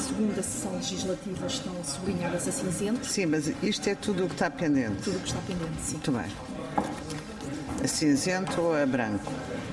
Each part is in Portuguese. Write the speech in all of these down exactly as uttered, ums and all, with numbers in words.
segunda sessão legislativa estão sublinhadas a cinzento. Sim, mas isto é tudo o que está pendente. Tudo o que está pendente, sim. Muito bem. A cinzento ou a branco?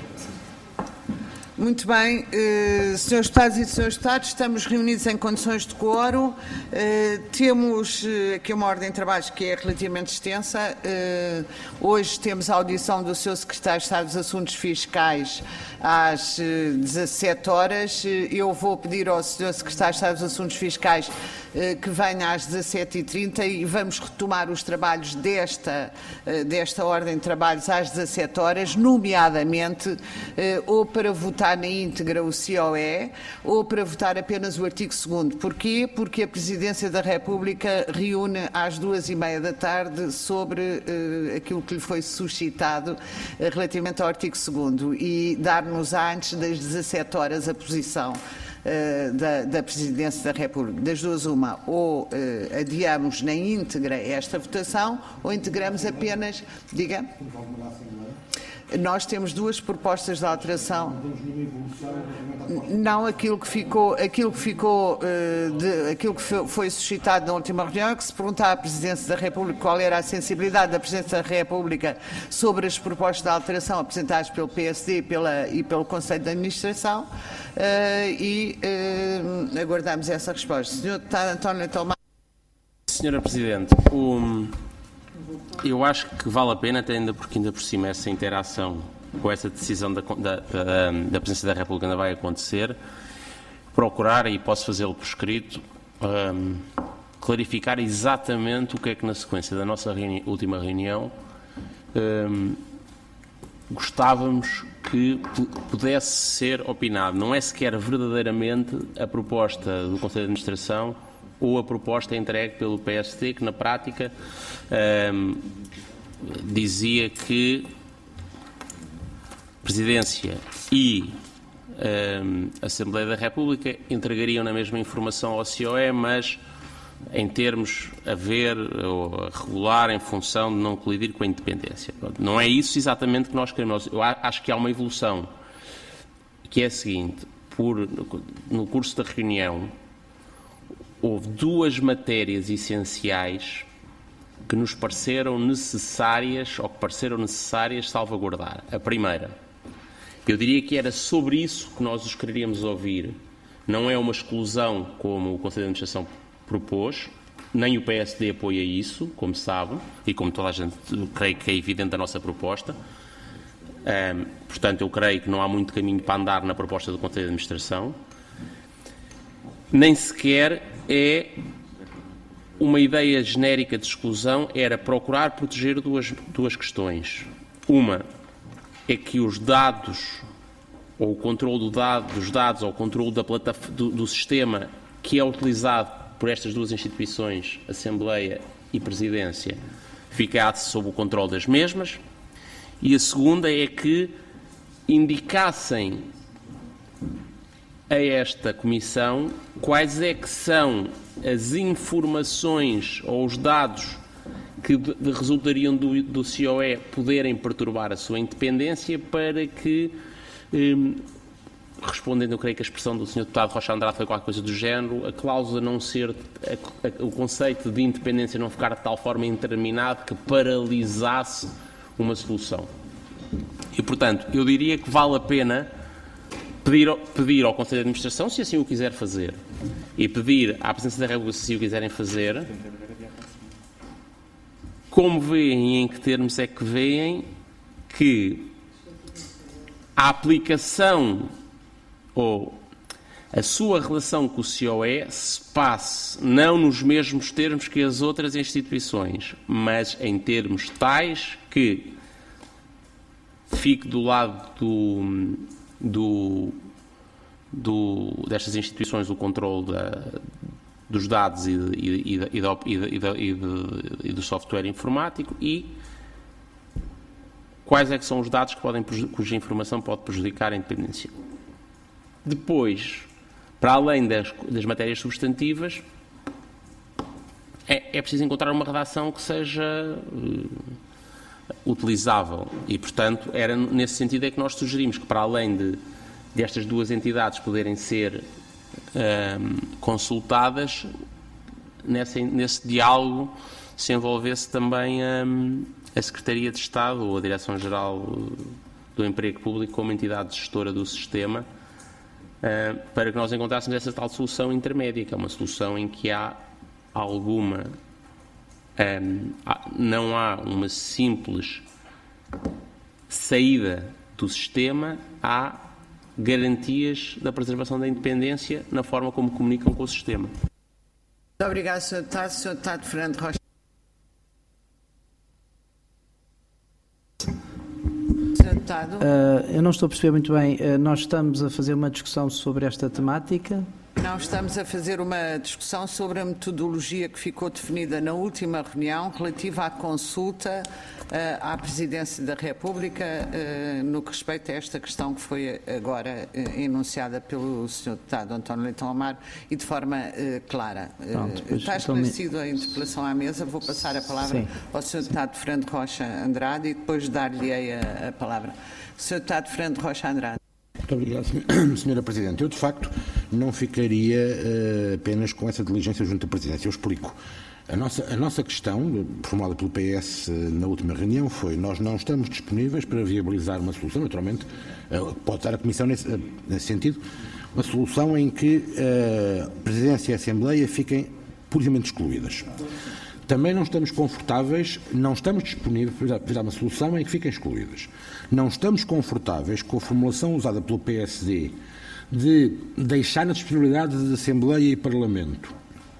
Muito bem, eh, senhores Deputados e senhores Deputados, estamos reunidos em condições de quórum. Eh, temos eh, aqui uma ordem de trabalhos que é relativamente extensa. Eh, hoje temos a audição do seu Secretário de Estado dos Assuntos Fiscais às eh, dezassete horas. Eu vou pedir ao senhor Secretário de Estado dos Assuntos Fiscais eh, que venha às dezassete e trinta e vamos retomar os trabalhos desta, eh, desta ordem de trabalhos às dezassete horas, nomeadamente eh, ou para votar na íntegra o C O E ou para votar apenas o artigo segundo. Porquê? Porque a Presidência da República reúne às duas e meia da tarde sobre uh, aquilo que lhe foi suscitado uh, relativamente ao artigo segundo e dar-nos antes das dezassete horas a posição uh, da, da Presidência da República. Das duas uma, ou uh, adiamos na íntegra esta votação ou integramos apenas, diga... Nós temos duas propostas de alteração. Não, aquilo que ficou, aquilo que ficou, de, aquilo que foi suscitado na última reunião é que se perguntava à Presidência da República qual era a sensibilidade da Presidência da República sobre as propostas de alteração apresentadas pelo P S D e, pela, e pelo Conselho de Administração e aguardamos essa resposta. senhor Deputado António Tomás. Senhora Presidente, o... eu acho que vale a pena, até ainda porque ainda por cima essa interação com essa decisão da, da, da, da Presidência da República ainda vai acontecer, procurar, e posso fazê-lo por escrito, um, clarificar exatamente o que é que na sequência da nossa reuni- última reunião um, gostávamos que pudesse ser opinado. Não é sequer verdadeiramente a proposta do Conselho de Administração ou a proposta entregue pelo P S D, que na prática um, dizia que Presidência e um, Assembleia da República entregariam na mesma informação ao C O E, mas em termos a ver ou a regular em função de não colidir com a independência. Não é isso exatamente que nós queremos. Eu acho que há uma evolução, que é a seguinte: por, no curso da reunião, houve duas matérias essenciais que nos pareceram necessárias, ou que pareceram necessárias salvaguardar. A primeira, eu diria que era sobre isso que nós os queríamos ouvir. Não é uma exclusão como o Conselho de Administração propôs, nem o P S D apoia isso, como sabe, e como toda a gente creio que é evidente da nossa proposta. Um, portanto, eu creio que não há muito caminho para andar na proposta do Conselho de Administração. Nem sequer é uma ideia genérica de exclusão, era procurar proteger duas, duas questões. Uma é que os dados, ou o controle do dado, dos dados, ou o controle da plataforma, do, do sistema que é utilizado por estas duas instituições, Assembleia e Presidência, ficasse sob o controle das mesmas. E a segunda é que indicassem a esta Comissão quais é que são as informações ou os dados que de, de resultariam do, do C O E poderem perturbar a sua independência, para que, eh, respondendo, eu creio que a expressão do senhor Deputado Rocha Andrade foi qualquer coisa do género, a cláusula não ser, a, a, o conceito de independência não ficar de tal forma indeterminado que paralisasse uma solução. E, portanto, eu diria que vale a pena Pedir, pedir ao Conselho de Administração, se assim o quiser fazer, e pedir à Presidência da República, se assim o quiserem fazer, como veem e em que termos é que veem que a aplicação ou a sua relação com o C O E se passe não nos mesmos termos que as outras instituições, mas em termos tais que fique do lado do... Do, do, destas instituições o controle da, dos dados e, e, e, e, e, e, e do software informático, e quais é que são os dados que podem, cuja informação pode prejudicar a independência. Depois, para além das, das matérias substantivas, é, é preciso encontrar uma redação que seja uh, utilizável e, portanto, era nesse sentido é que nós sugerimos que, para além de, destas duas entidades poderem ser consultadas, nesse, nesse diálogo se envolvesse também um, a Secretaria de Estado ou a Direção-Geral do Emprego Público como entidade gestora do sistema, uh, para que nós encontrássemos essa tal solução intermédia, que é uma solução em que há alguma... Um, não há uma simples saída do sistema, há garantias da preservação da independência na forma como comunicam com o sistema. Muito obrigado, senhor Deputado. senhor Deputado Fernando Rocha. senhor Deputado. Uh, eu não estou a perceber muito bem. Uh, nós estamos a fazer uma discussão sobre esta temática. Não, estamos a fazer uma discussão sobre a metodologia que ficou definida na última reunião relativa à consulta uh, à Presidência da República uh, no que respeita a esta questão que foi agora uh, enunciada pelo senhor Deputado António Leitão Amaro e de forma uh, clara. Pronto, uh, está esclarecido a interpelação à mesa. Vou passar a palavra Sim. ao senhor Deputado Fernando Rocha Andrade e depois dar-lhe a, a palavra. senhor Deputado Fernando Rocha Andrade. Muito obrigado, senhora Presidente. Eu, de facto, não ficaria uh, apenas com essa diligência junto à Presidência. Eu explico. A nossa, a nossa questão, formulada pelo P S uh, na última reunião, foi: nós não estamos disponíveis para viabilizar uma solução, naturalmente, uh, pode estar a Comissão nesse, uh, nesse sentido, uma solução em que uh, a Presidência e a Assembleia fiquem puramente excluídas. Também não estamos confortáveis, não estamos disponíveis para dar uma solução em que fiquem excluídas. Não estamos confortáveis com a formulação usada pelo P S D de deixar na disponibilidade de Assembleia e Parlamento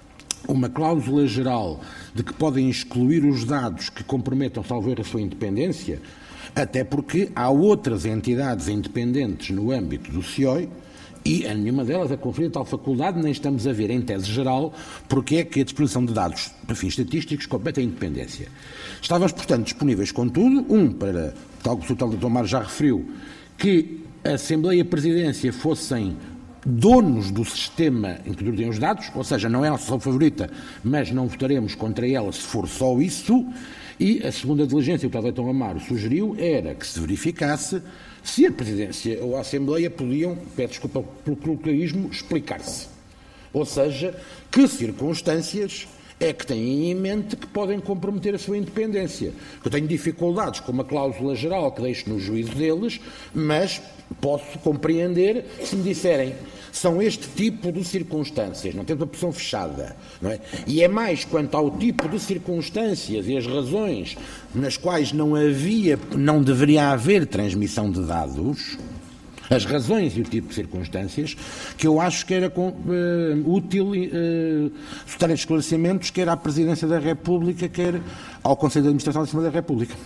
uma cláusula geral de que podem excluir os dados que comprometam, salvo erro, a sua independência, até porque há outras entidades independentes no âmbito do C I O I e a nenhuma delas é conferida tal faculdade, nem estamos a ver, em tese geral, porque é que a disposição de dados para fins estatísticos compete a independência. Estávamos, portanto, disponíveis, contudo, um, para, tal que o doutor Leitão Amaro já referiu, que a Assembleia e a Presidência fossem donos do sistema em que duriam os dados, ou seja, não é a nossa solução favorita, mas não votaremos contra ela se for só isso, e a segunda diligência que o doutor Leitão Amaro sugeriu era que se verificasse se a Presidência ou a Assembleia podiam, peço desculpa pelo colocalismo, explicar-se. Ou seja, que circunstâncias é que têm em mente que podem comprometer a sua independência. Eu tenho dificuldades com uma cláusula geral que deixo no juízo deles, mas posso compreender se me disserem são este tipo de circunstâncias, não temos uma posição fechada, não é? E é mais quanto ao tipo de circunstâncias e as razões nas quais não havia, não deveria haver transmissão de dados, as razões e o tipo de circunstâncias, que eu acho que era com, uh, útil uh, soltar esclarecimentos, quer à Presidência da República, quer ao Conselho de Administração da Assembleia da República.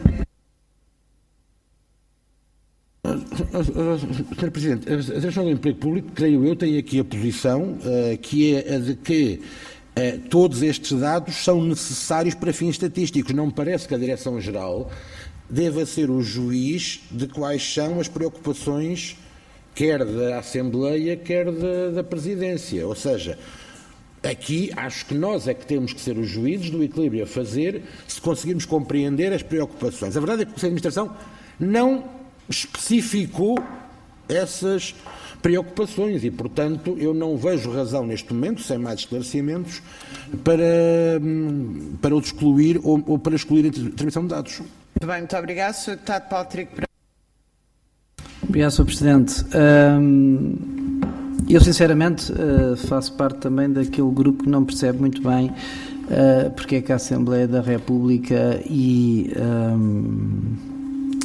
senhor Presidente, a Direção do Emprego Público, creio eu, tem aqui a posição uh, que é a de que uh, todos estes dados são necessários para fins estatísticos. Não me parece que a Direção-Geral deva ser o juiz de quais são as preocupações, quer da Assembleia, quer da, da Presidência. Ou seja, aqui acho que nós é que temos que ser os juízes do equilíbrio a fazer, se conseguirmos compreender as preocupações. A verdade é que o Conselho de Administração não especificou essas preocupações e, portanto, eu não vejo razão neste momento, sem mais esclarecimentos, para, para o excluir ou, ou para excluir a transmissão de dados. Muito bem, muito obrigado. senhor Deputado Paulo Trigo Pereira. Obrigado, senhor Presidente. Um, eu, sinceramente, uh, faço parte também daquele grupo que não percebe muito bem uh, porque é que a Assembleia da República e... Um,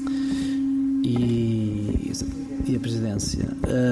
E, e a Presidência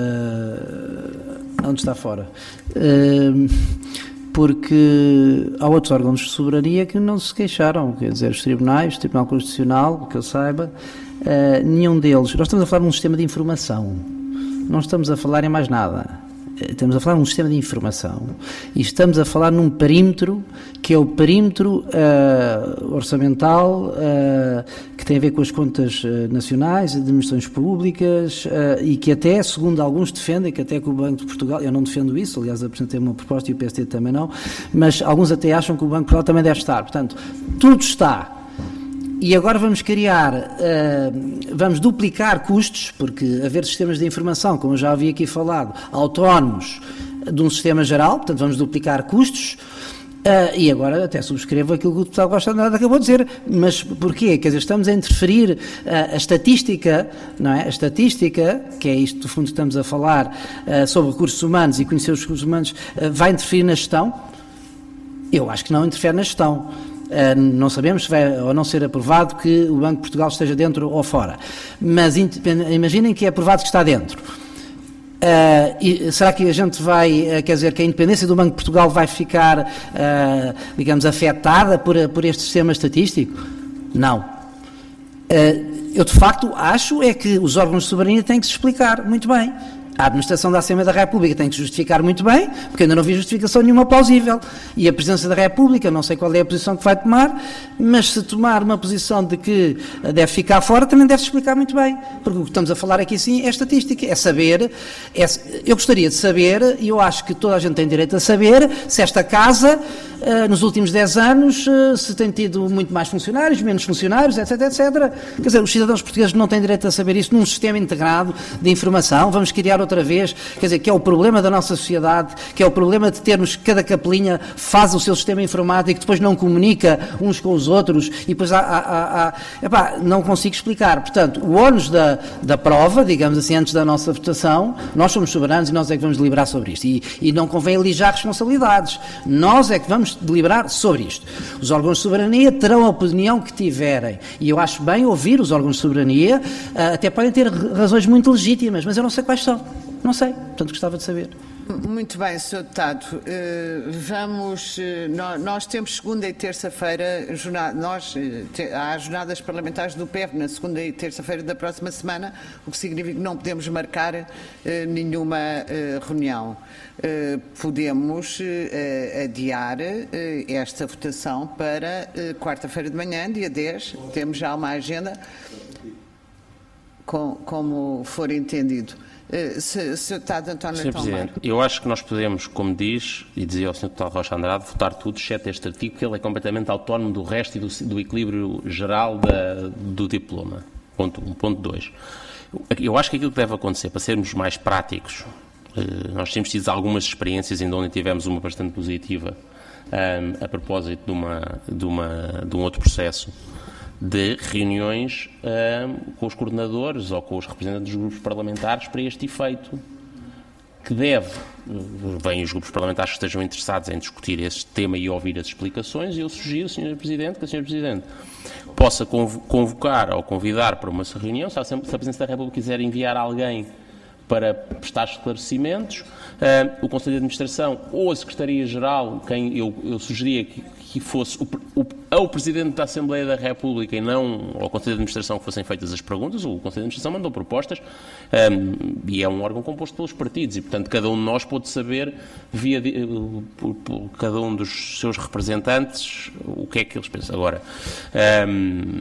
uh, onde está fora uh, porque há outros órgãos de soberania que não se queixaram, quer dizer, os tribunais, o Tribunal Constitucional, que eu saiba, uh, nenhum deles. Nós estamos a falar de um sistema de informação, não estamos a falar em mais nada. Estamos a falar de um sistema de informação e estamos a falar num perímetro que é o perímetro uh, orçamental uh, que tem a ver com as contas uh, nacionais, administrações públicas uh, e que até, segundo alguns defendem, que até que o Banco de Portugal, eu não defendo isso, aliás apresentei uma proposta e o P S D também não, mas alguns até acham que o Banco de Portugal também deve estar. Portanto, tudo está. E agora vamos criar, uh, vamos duplicar custos, porque haver sistemas de informação, como eu já havia aqui falado, autónomos, de um sistema geral, portanto vamos duplicar custos. Uh, e agora até subscrevo aquilo que o deputado Rocha Andrade acabou de dizer, mas porquê? Quer dizer, estamos a interferir uh, a estatística, não é? A estatística, que é isto do fundo que estamos a falar uh, sobre recursos humanos e conhecer os recursos humanos, uh, vai interferir na gestão? Eu acho que não interfere na gestão. Uh, não sabemos se vai ou não ser aprovado que o Banco de Portugal esteja dentro ou fora, mas imaginem que é aprovado que está dentro. Uh, e será que a gente vai, uh, quer dizer, que a independência do Banco de Portugal vai ficar, uh, digamos, afetada por, por este sistema estatístico? Não. Uh, eu, de facto, acho é que os órgãos de soberania têm que se explicar muito bem. A administração da Assembleia da República tem que se justificar muito bem, porque ainda não vi justificação nenhuma plausível. E a Presidência da República, não sei qual é a posição que vai tomar, mas se tomar uma posição de que deve ficar fora, também deve se explicar muito bem. Porque o que estamos a falar aqui, sim, é estatística, é saber. É, eu gostaria de saber, e eu acho que toda a gente tem direito a saber, se esta Casa, nos últimos dez anos, se tem tido muito mais funcionários, menos funcionários, etc, etcétera. Quer dizer, os cidadãos portugueses não têm direito a saber isso num sistema integrado de informação. Vamos criar outra vez, quer dizer, que é o problema da nossa sociedade, que é o problema de termos cada capelinha faz o seu sistema informático, depois não comunica uns com os outros e depois há, há, há, há epá, não consigo explicar. Portanto, o ónus da, da prova, digamos assim, antes da nossa votação, nós somos soberanos e nós é que vamos deliberar sobre isto. E, e não convém alijar responsabilidades. Nós é que vamos deliberar sobre isto. Os órgãos de soberania terão a opinião que tiverem. E eu acho bem ouvir os órgãos de soberania, até podem ter razões muito legítimas, mas eu não sei quais são. Não sei, portanto gostava de saber. Muito bem, senhor Deputado. Vamos, nós temos segunda e terça-feira, nós, há jornadas parlamentares do P E V na segunda e terça-feira da próxima semana, o que significa que não podemos marcar nenhuma reunião. Podemos adiar esta votação para quarta-feira de manhã, dia dez, temos já uma agenda, como for entendido. Uh, se, se Deputado António senhor Presidente, eu acho que nós podemos, como diz, e dizia o senhor Deputado Rocha Andrade, votar tudo, exceto este artigo, porque ele é completamente autónomo do resto e do, do equilíbrio geral da, do diploma. Ponto um. Ponto dois. Eu acho que aquilo que deve acontecer, para sermos mais práticos, uh, nós temos tido algumas experiências em onde tivemos uma bastante positiva um, a propósito de, uma, de, uma, de um outro processo, de reuniões uh, com os coordenadores ou com os representantes dos grupos parlamentares para este efeito, que deve, vêm os grupos parlamentares que estejam interessados em discutir este tema e ouvir as explicações, e eu sugiro, senhor Presidente, que a senhora Presidente possa convocar ou convidar para uma reunião, se a Presidência da República quiser enviar alguém para prestar esclarecimentos, uh, o Conselho de Administração ou a Secretaria-Geral, quem eu, eu sugeria que, que fosse o, o, o Presidente da Assembleia da República e não ao Conselho de Administração que fossem feitas as perguntas. O Conselho de Administração mandou propostas um, e é um órgão composto pelos partidos e, portanto, cada um de nós pode saber, via uh, por, por cada um dos seus representantes, o que é que eles pensam. Agora, um,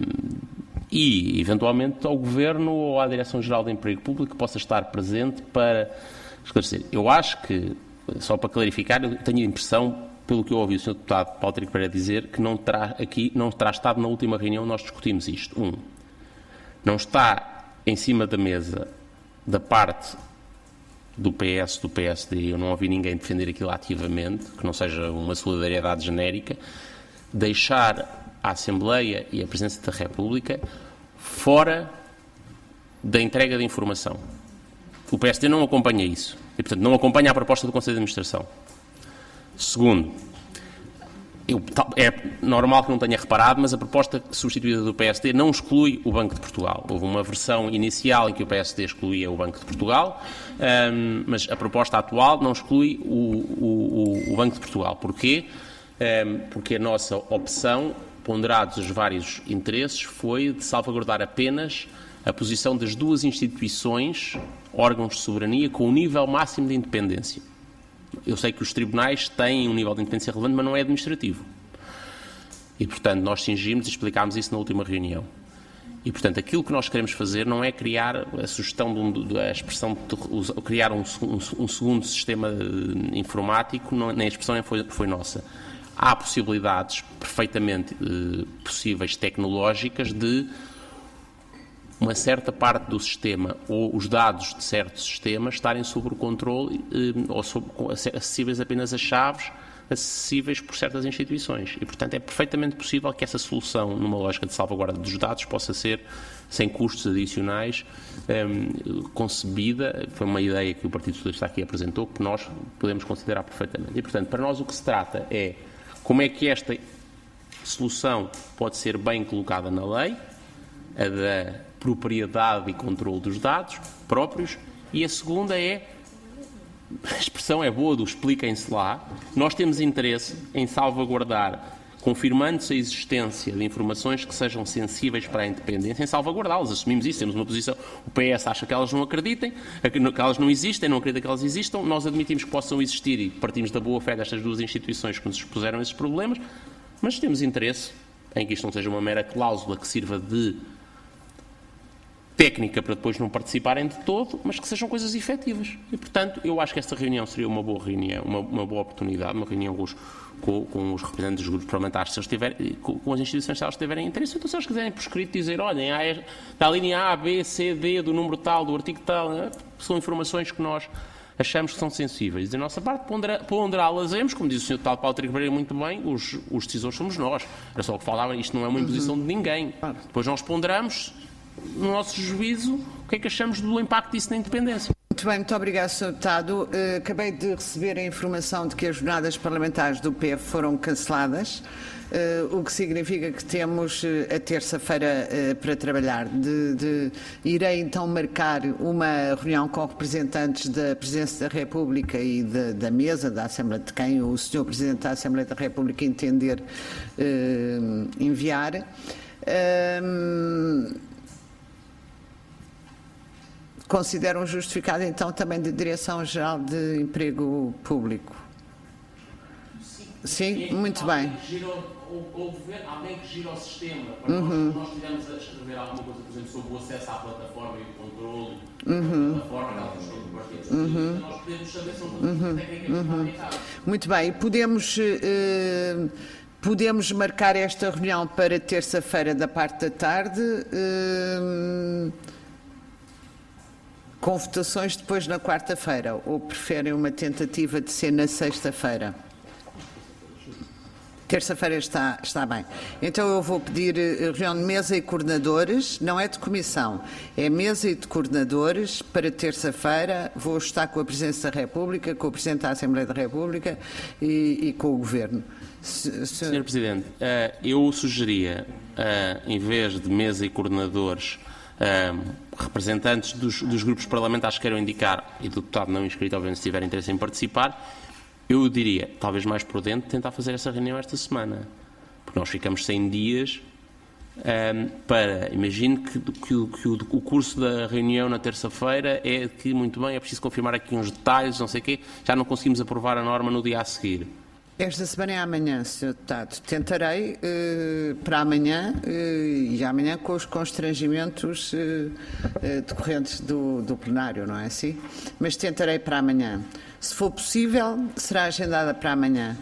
e, eventualmente, ao Governo ou à Direção-Geral de Emprego Público que possa estar presente para esclarecer. Eu acho que, só para clarificar, eu tenho a impressão, pelo que eu ouvi o senhor Deputado Paulo Trigo Pereira dizer, que não terá, aqui, não terá estado na última reunião onde nós discutimos isto. Um, não está em cima da mesa da parte do P S, do P S D, eu não ouvi ninguém defender aquilo ativamente, que não seja uma solidariedade genérica, deixar a Assembleia e a Presidência da República fora da entrega de informação. O P S D não acompanha isso e, portanto, não acompanha a proposta do Conselho de Administração. Segundo, eu, é normal que não tenha reparado, mas a proposta substituída do P S D não exclui o Banco de Portugal. Houve uma versão inicial em que o P S D excluía o Banco de Portugal, um, mas a proposta atual não exclui o, o, o Banco de Portugal. Porquê? Um, porque a nossa opção, ponderados os vários interesses, foi de salvaguardar apenas a posição das duas instituições, órgãos de soberania, com o nível máximo de independência. Eu sei que os tribunais têm um nível de independência relevante, mas não é administrativo. E, portanto, nós cingimos e explicámos isso na última reunião. E, portanto, aquilo que nós queremos fazer não é criar a sugestão, de um, de, a expressão de criar um, um, um segundo sistema informático, não, nem a expressão nem foi, foi nossa. Há possibilidades perfeitamente eh, possíveis tecnológicas de uma certa parte do sistema ou os dados de certos sistemas estarem sob o controle eh, ou sob, acessíveis apenas a chaves acessíveis por certas instituições. E, portanto, é perfeitamente possível que essa solução, numa lógica de salvaguarda dos dados, possa ser, sem custos adicionais, um, concebida. Foi uma ideia que o Partido Socialista aqui apresentou, que nós podemos considerar perfeitamente. E, portanto, para nós o que se trata é como é que esta solução pode ser bem colocada na lei, a da propriedade e controle dos dados próprios, e a segunda é, a expressão é boa do expliquem-se lá, nós temos interesse em salvaguardar, confirmando-se a existência de informações que sejam sensíveis para a independência, em salvaguardá-las. Assumimos isso, temos uma posição, o P S acha que elas não acreditem, que elas não existem, não acredita que elas existam, nós admitimos que possam existir e partimos da boa fé destas duas instituições que nos expuseram esses problemas, mas temos interesse em que isto não seja uma mera cláusula que sirva de técnica para depois não participarem de todo, mas que sejam coisas efetivas. E, portanto, eu acho que esta reunião seria uma boa reunião, uma, uma boa oportunidade, uma reunião com os, com, com os representantes dos grupos parlamentares, se eles tiverem, com, com as instituições, se elas tiverem interesse. Então, se eles quiserem por escrito dizer, olhem, há, está a linha A, B, C, D, do número tal, do artigo tal, né? São informações que nós achamos que são sensíveis. Da nossa parte, ponderá-las-emos, como diz o senhor Deputado Paulo Trigueiro muito bem, os, os decisores somos nós. Era só o que falava, isto não é uma imposição de ninguém. Depois nós ponderamos, no nosso juízo, o que é que achamos do impacto disso na independência. Muito bem, muito obrigado, senhor Deputado. Uh, acabei de receber a informação de que as jornadas parlamentares do P F foram canceladas, uh, o que significa que temos uh, a terça-feira uh, para trabalhar. De, de, irei então marcar uma reunião com representantes da Presidência da República e de, da mesa da Assembleia, de quem o senhor Presidente da Assembleia da República entender uh, enviar. Uh, Consideram justificado, então, também de Direção-Geral de Emprego Público? Sim, Sim? Muito bem. Alguém que gira o sistema. Para uhum. nós, nós tivemos a escrever alguma coisa, por exemplo, sobre o acesso à plataforma e o controle uhum. da plataforma, aquela questão do partido. Uhum. Nós podemos saber se são uhum. técnicas uhum. aplicadas. Muito bem. Podemos... Uh, Podemos marcar esta reunião para terça-feira da parte da tarde, uh, com votações depois na quarta-feira, ou preferem uma tentativa de ser na sexta-feira? Terça-feira está, está bem. Então eu vou pedir reunião de mesa e coordenadores, não é de comissão, é mesa e de coordenadores para terça-feira. Vou estar com a Presidência da República, com o Presidente da Assembleia da República e, e com o Governo. Se, se... senhor Presidente, eu sugeria, em vez de mesa e coordenadores, representantes dos, dos grupos parlamentares que queiram indicar e do deputado não inscrito, obviamente, se tiver interesse em participar, eu diria, talvez mais prudente, tentar fazer essa reunião esta semana. Porque nós ficamos cem dias um, para... Imagino que, que, que o, o curso da reunião na terça-feira é que, muito bem, é preciso confirmar aqui uns detalhes, não sei o quê, já não conseguimos aprovar a norma no dia a seguir. Esta semana é amanhã, senhor Deputado. Tentarei uh, para amanhã uh, e amanhã com os constrangimentos uh, uh, decorrentes do, do plenário, não é assim? Mas tentarei para amanhã. Se for possível, será agendada para amanhã.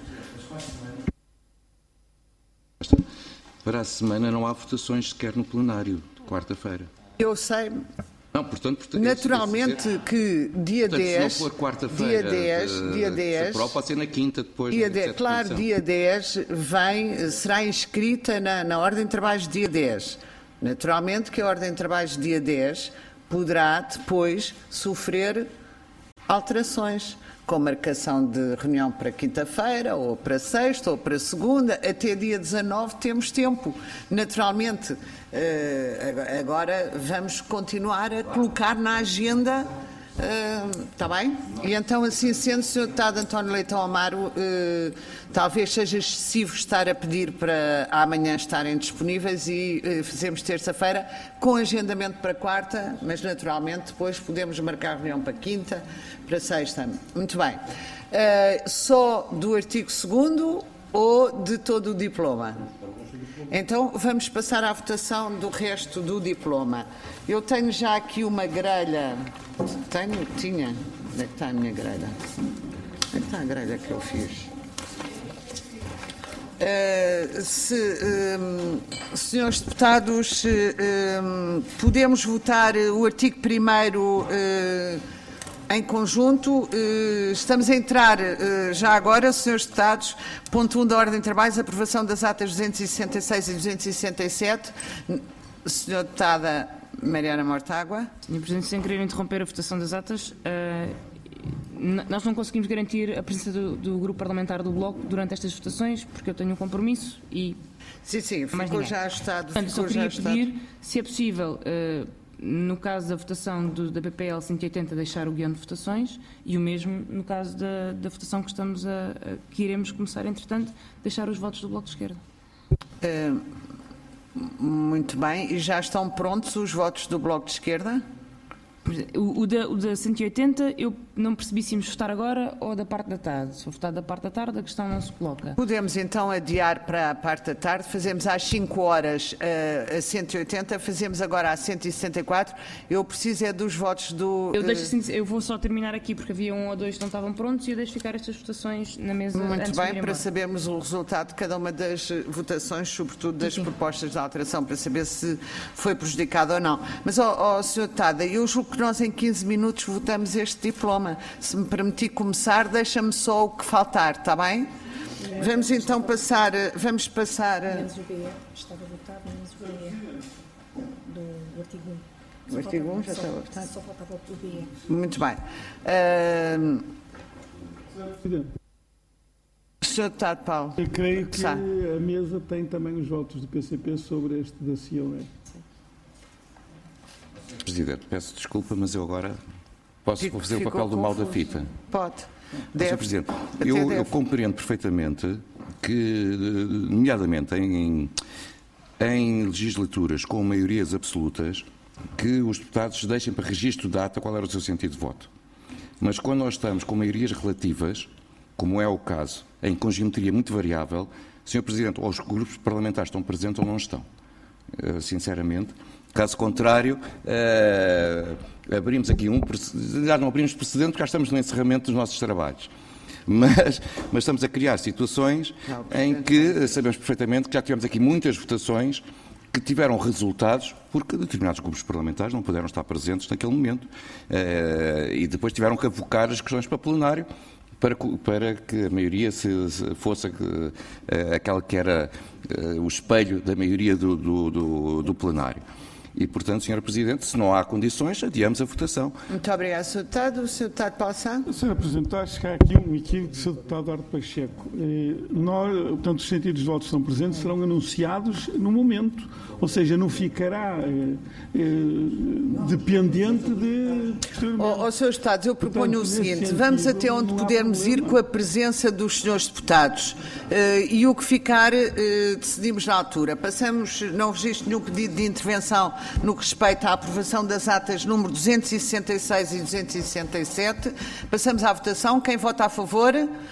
Para a semana não há votações sequer no plenário, de quarta-feira. Eu sei... Não, portanto, portanto, naturalmente dizer, que dia portanto, dez, se não for quarta-feira, dia dez, de, dia dez, se aprova, pode ser na quinta depois. Dia dez, claro, dia dez vem, será inscrita na, na ordem de trabalhos dia dez. Naturalmente que a ordem de trabalhos dia dez poderá depois sofrer alterações, com marcação de reunião para quinta-feira, ou para sexta, ou para segunda, até dia dezanove temos tempo. Naturalmente, agora vamos continuar a colocar na agenda, está bem? E então, assim sendo, senhor Deputado António Leitão Amaro, talvez seja excessivo estar a pedir para amanhã estarem disponíveis e fazemos terça-feira com agendamento para quarta, mas naturalmente depois podemos marcar a reunião para quinta, para sexta. Muito bem. Uh, só do artigo segundo ou de todo o diploma? Então vamos passar à votação do resto do diploma. Eu tenho já aqui uma grelha. Tenho? Tinha. Onde é que está a minha grelha? Onde é que está a grelha que eu fiz? Uh, se, um, senhores deputados, uh, um, podemos votar o artigo primeiro uh, em conjunto. Uh, estamos a entrar uh, já agora, senhores deputados, ponto um da ordem de trabalhos, aprovação das atas duzentos e sessenta e seis e duzentos e sessenta e sete. Senhora Deputada Mariana Mortágua. Senhor Presidente, sem querer interromper a votação das atas, uh, nós não conseguimos garantir a presença do, do grupo parlamentar do Bloco durante estas votações, porque eu tenho um compromisso e... Sim, sim, ficou já ajustado. Portanto, só queria pedir, se é possível, uh, no caso da votação do, da P P L cento e oitenta, deixar o guião de votações, e o mesmo no caso da, da votação que, estamos a, a, que iremos começar, entretanto, deixar os votos do Bloco de Esquerda. Uh, muito bem. E já estão prontos os votos do Bloco de Esquerda? O, o, da, o da cento e oitenta, eu não percebi se íamos votar agora ou da parte da tarde. Se for votar da parte da tarde, a questão não se coloca. Podemos então adiar para a parte da tarde. Fazemos às cinco horas uh, a cento e oitenta, fazemos agora a cento e sessenta e quatro. Eu preciso é dos votos do... Eu, deixo, assim, eu vou só terminar aqui porque havia um ou dois que não estavam prontos e eu deixo ficar estas votações na mesa. Muito antes bem, de ir para embora. sabermos o resultado de cada uma das votações, sobretudo das Sim. propostas de alteração, para saber se foi prejudicado ou não. Mas, ó, ó, senhor Deputada, eu julgo que nós em quinze minutos votamos este diploma. Se me permitir começar, deixa-me só o que faltar, está bem? Vamos então passar... Vamos passar... Menos o B E, estava votado, menos o B E do artigo um. O artigo um já só, estava votado. Só faltava o B E. Muito bem. Uh... senhor Deputado Paulo. Eu creio que Sá. a mesa tem também os votos do P C P sobre este da C O E. Presidente, peço desculpa, mas eu agora posso Fico, fazer o papel do mal da confuso. fita. Pode. Deve, Senhor Presidente, eu, deve. eu compreendo perfeitamente que, nomeadamente em, em legislaturas com maiorias absolutas, que os deputados deixem para registro de ata qual era o seu sentido de voto. Mas quando nós estamos com maiorias relativas, como é o caso, em conjuntura muito variável, senhor Presidente, ou os grupos parlamentares estão presentes ou não estão. Uh, sinceramente. Caso contrário, uh, abrimos aqui um... Já não abrimos precedente porque já estamos no encerramento dos nossos trabalhos. Mas, mas estamos a criar situações não, em que sabemos perfeitamente que já tivemos aqui muitas votações que tiveram resultados porque determinados grupos parlamentares não puderam estar presentes naquele momento. Uh, e depois tiveram que avocar as questões para plenário para, para que a maioria se, se fosse uh, aquela que era uh, o espelho da maioria do, do, do, do plenário. E, portanto, senhora Presidente, se não há condições, adiamos a votação. Muito obrigado, senhor Deputado. O senhor Deputado Paulo Sá. senhora Presidente, acho que há aqui um equívoco do senhor Deputado Duarte Pacheco. Eh, nós, portanto, os sentidos de votos estão presentes, serão anunciados no momento. Ou seja, não ficará eh, eh, dependente de... Ó, oh, senhores Deputados, eu proponho Portanto, o seguinte, sentido, vamos até onde pudermos ir com a presença dos senhores deputados uh, e o que ficar uh, decidimos na altura. Passamos, não registro nenhum pedido de intervenção no que respeita à aprovação das atas número duzentos e sessenta e seis e duzentos e sessenta e sete. Passamos à votação. Quem vota a favor?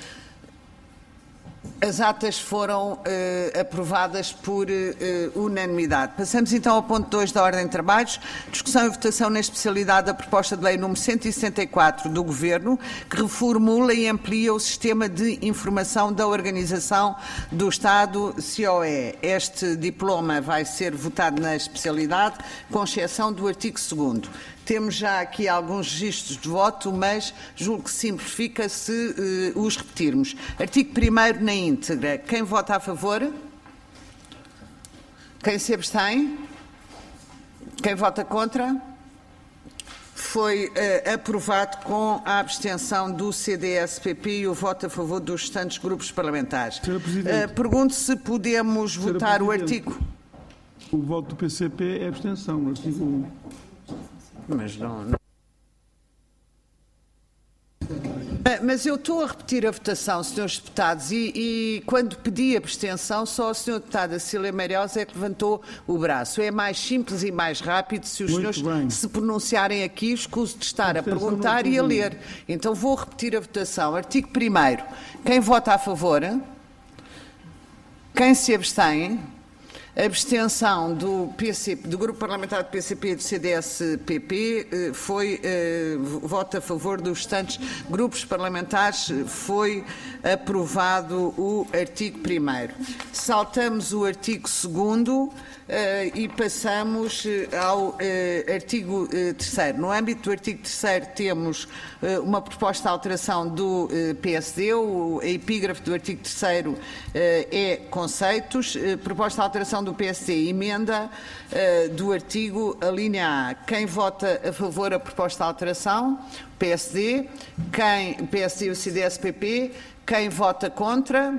As atas foram uh, aprovadas por uh, unanimidade. Passamos então ao ponto dois da ordem de trabalhos, discussão e votação na especialidade da proposta de lei número cento e sessenta e quatro do Governo, que reformula e amplia o sistema de informação da Organização do Estado, C O E. Este diploma vai ser votado na especialidade, com exceção do artigo segundo. Temos já aqui alguns registros de voto, mas julgo que simplifica se uh, os repetirmos. Artigo primeiro na íntegra. Quem vota a favor? Quem se abstém? Quem vota contra? Foi uh, aprovado com a abstenção do C D S P P e o voto a favor dos restantes grupos parlamentares. Uh, pergunto se podemos Senhora votar o Presidente, artigo. O voto do P C P é abstenção, no artigo um. Mas não, não. Mas eu estou a repetir a votação, senhores deputados, e, e quando pedi abstenção, só o senhor deputado Cília Meireles é que levantou o braço. É mais simples e mais rápido se os Muito senhores bem. se pronunciarem aqui, escuso de estar a Abstenção perguntar não e a pedi. ler. Então vou repetir a votação. Artigo primeiro. Quem vota a favor? Quem se abstém? abstenção do, P C, do Grupo Parlamentar do P C P e do C D S P P foi eh, voto a favor dos restantes grupos parlamentares, foi aprovado o artigo primeiro. Saltamos o artigo segundo eh, e passamos ao eh, artigo eh, terceiro. No âmbito do artigo terceiro temos eh, uma proposta de alteração do eh, P S D, o, a epígrafe do artigo terceiro eh, é conceitos, eh, proposta de alteração do P S D, emenda uh, do artigo, a linha A. Quem vota a favor da proposta de alteração? P S D. Quem, P S D e o C D S P P. Quem vota contra?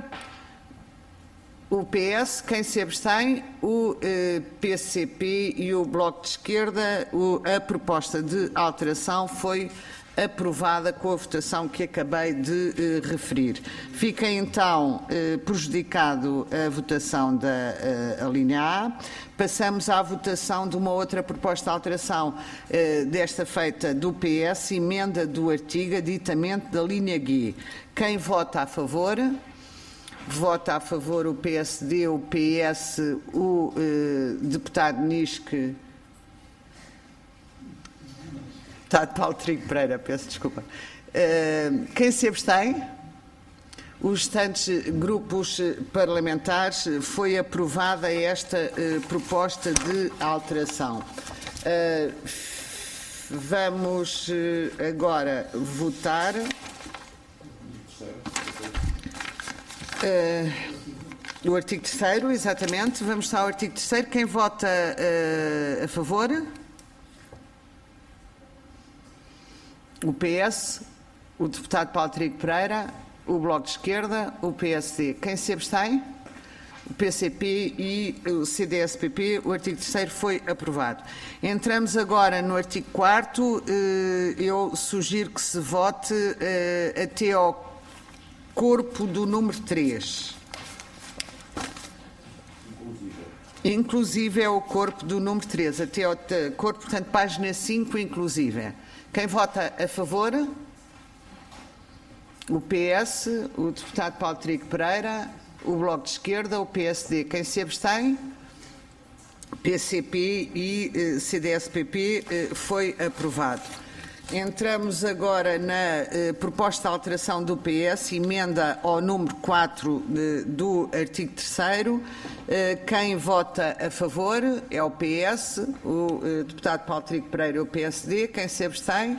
O P S. Quem se abstém? O uh, P C P e o Bloco de Esquerda. O, a proposta de alteração foi aprovada com a votação que acabei de eh, referir. Fica então eh, prejudicado a votação da eh, a linha A. Passamos à votação de uma outra proposta de alteração eh, desta feita do P S, emenda do artigo, aditamento da linha G. Quem vota a favor? Vota a favor o P S D, o P S, o eh, deputado Nisque. Deputado Paulo Trigo Pereira, peço desculpa. Uh, quem se abstém? Os restantes grupos parlamentares, foi aprovada esta uh, proposta de alteração. Uh, vamos uh, agora votar. Uh, o artigo terceiro, exatamente. Vamos estar ao artigo terceiro. Quem vota uh, a favor? O P S, o deputado Paulo Trigo Pereira, o Bloco de Esquerda, o P S D. Quem se abstém? O P C P e o C D S P P. O artigo terceiro foi aprovado. Entramos agora no artigo quarto. Eu sugiro que se vote até ao corpo do número três. Inclusive é o corpo do número três, até ao corpo, portanto, página cinco, inclusive. Quem vota a favor? O P S, o deputado Paulo Trigo Pereira, o Bloco de Esquerda, o P S D. Quem se abstém? P C P e eh, C D S P P eh, foi aprovado. Entramos agora na eh, proposta de alteração do P S, emenda ao número quatro de, do artigo terceiro. Eh, quem vota a favor é o P S, o eh, deputado Paulo Trigo Pereira e o P S D. Quem se abstém?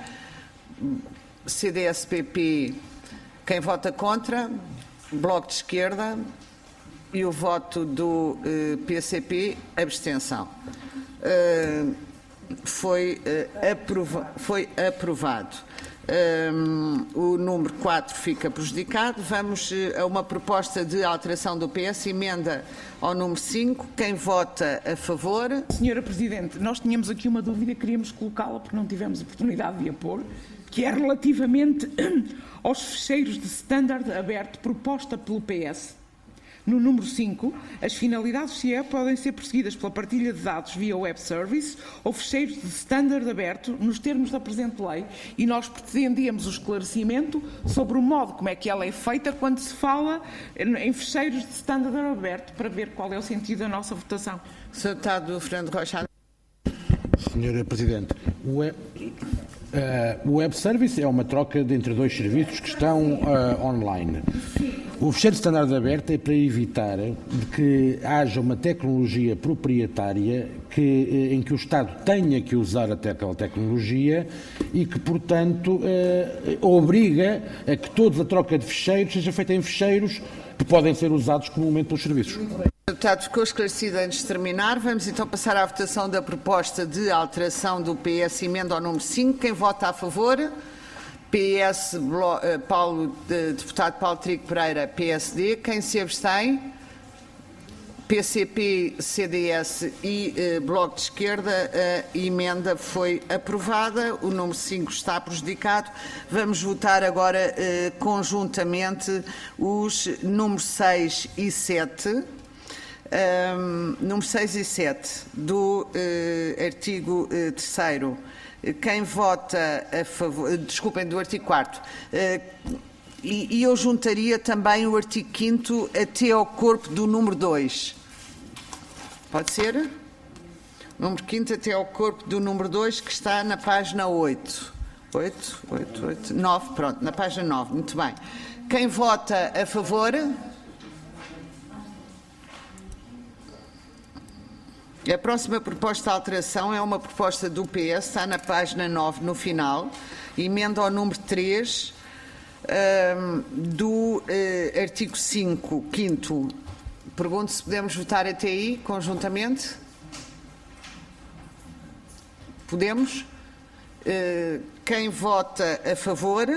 C D S P P. Quem vota contra? Bloco de Esquerda. E o voto do eh, P C P, abstenção. Eh, Foi, uh, aprova foi aprovado. Um, o número quatro fica prejudicado. Vamos uh, a uma proposta de alteração do P S, emenda ao número cinco. Quem vota a favor? Senhora Presidente, nós tínhamos aqui uma dúvida, queríamos colocá-la porque não tivemos oportunidade de a pôr, que é relativamente aos fecheiros de standard aberto proposta pelo P S. No número cinco, as finalidades do C I E podem ser perseguidas pela partilha de dados via web service ou fecheiros de standard aberto nos termos da presente lei, e nós pretendíamos o esclarecimento sobre o modo como é que ela é feita quando se fala em fecheiros de standard aberto, para ver qual é o sentido da nossa votação. senhor Deputado Fernando Rocha. Senhora Presidente, o web, uh, o web service é uma troca de entre dois serviços que estão uh, online. O fecheiro de standard aberto é para evitar de que haja uma tecnologia proprietária que, em que o Estado tenha que usar até aquela tecnologia e que, portanto, eh, obriga a que toda a troca de fecheiros seja feita em fecheiros que podem ser usados comumente pelos serviços. O deputado ficou esclarecido antes de terminar. Vamos então passar à votação da proposta de alteração do P S, emenda ao número cinco. Quem vota a favor? P S, Paulo, deputado Paulo Trigo Pereira, P S D. Quem se abstém? P C P, C D S e eh, Bloco de Esquerda. A emenda foi aprovada. O número cinco está prejudicado. Vamos votar agora eh, conjuntamente os números seis e sete. Um, número seis e sete do eh, artigo eh, terceiro. Quem vota a favor, desculpem, do artigo quarto, uh, e, e eu juntaria também o artigo quinto até ao corpo do número dois. Pode ser? Número quinto até ao corpo do número dois, que está na página oito. oito, oito, oito, nove, pronto, na página nove. Muito bem. Quem vota a favor? A próxima proposta de alteração é uma proposta do P S, está na página nove, no final, emenda ao número três um, do uh, artigo cinco, quinto. Pergunto se podemos votar até aí, conjuntamente. Podemos? Uh, quem vota a favor?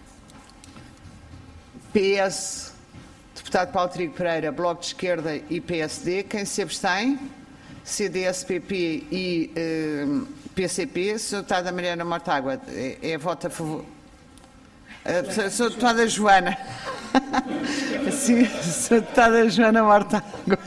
P S, deputado Paulo Trigo Pereira, Bloco de Esquerda e P S D. Quem se abstém? C D S P P e uh, P C P. Senhora Deputada Mariana Mortágua, é, é voto a favor? Uh, Senhora Deputada Joana. Sim, Senhora Deputada Joana Mortágua.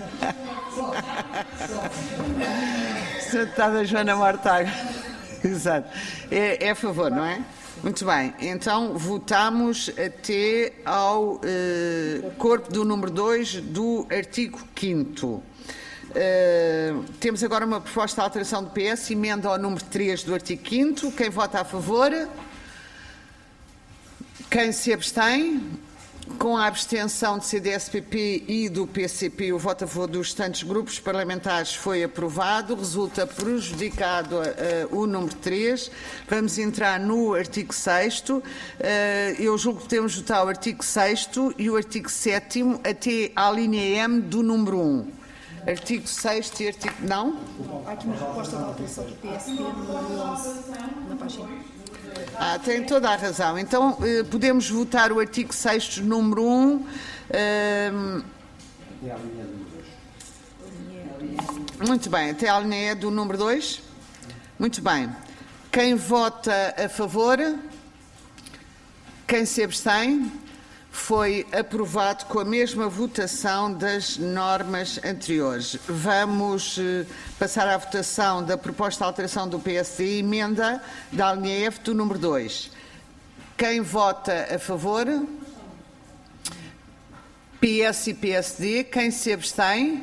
Senhora Deputada Joana Mortágua. Exato. É, é a favor, não é? Muito bem. Então, votamos até ao uh, corpo do número dois do artigo quinto. Uh, temos agora uma proposta de alteração do P S, emenda ao número três do artigo quinto. Quem vota a favor? Quem se abstém? Com a abstenção de C D S P P e do P C P, o voto a favor dos restantes grupos parlamentares foi aprovado. Resulta prejudicado uh, o número três. Vamos entrar no artigo sexto. Uh, eu julgo que podemos votar o artigo sexto e o artigo sétimo até à linha M do número um. Artigo sexto e artigo... Não? Há aqui uma proposta de alteração do P S D número onze, na página. Ah, tem toda a razão. Então, eh, podemos votar o artigo sexto, número um. Eh, muito bem, até a linha E do número dois. Muito bem. Quem vota a favor? Quem se abstém? Foi aprovado com a mesma votação das normas anteriores. Vamos eh, passar à votação da proposta de alteração do P S D, emenda da linha F do número dois. Quem vota a favor? P S e P S D. Quem se abstém?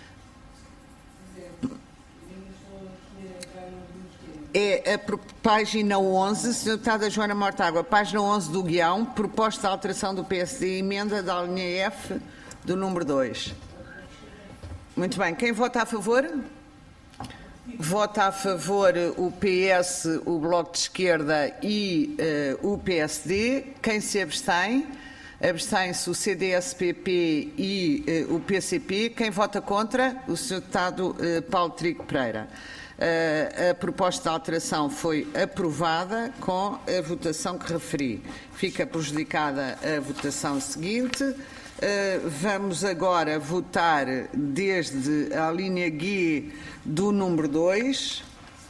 É a página onze, senhora Deputada Joana Mortágua, página onze do guião, proposta de alteração do P S D, emenda da linha F do número dois. Muito bem, quem vota a favor? Vota a favor o P S, o Bloco de Esquerda e uh, o P S D. Quem se abstém? Abstém-se o C D S P P e uh, o P C P. Quem vota contra? O senhor Deputado uh, Paulo Trigo Pereira. Uh, a proposta de alteração foi aprovada com a votação que referi. Fica prejudicada a votação seguinte. Uh, vamos agora votar desde a linha G do número dois.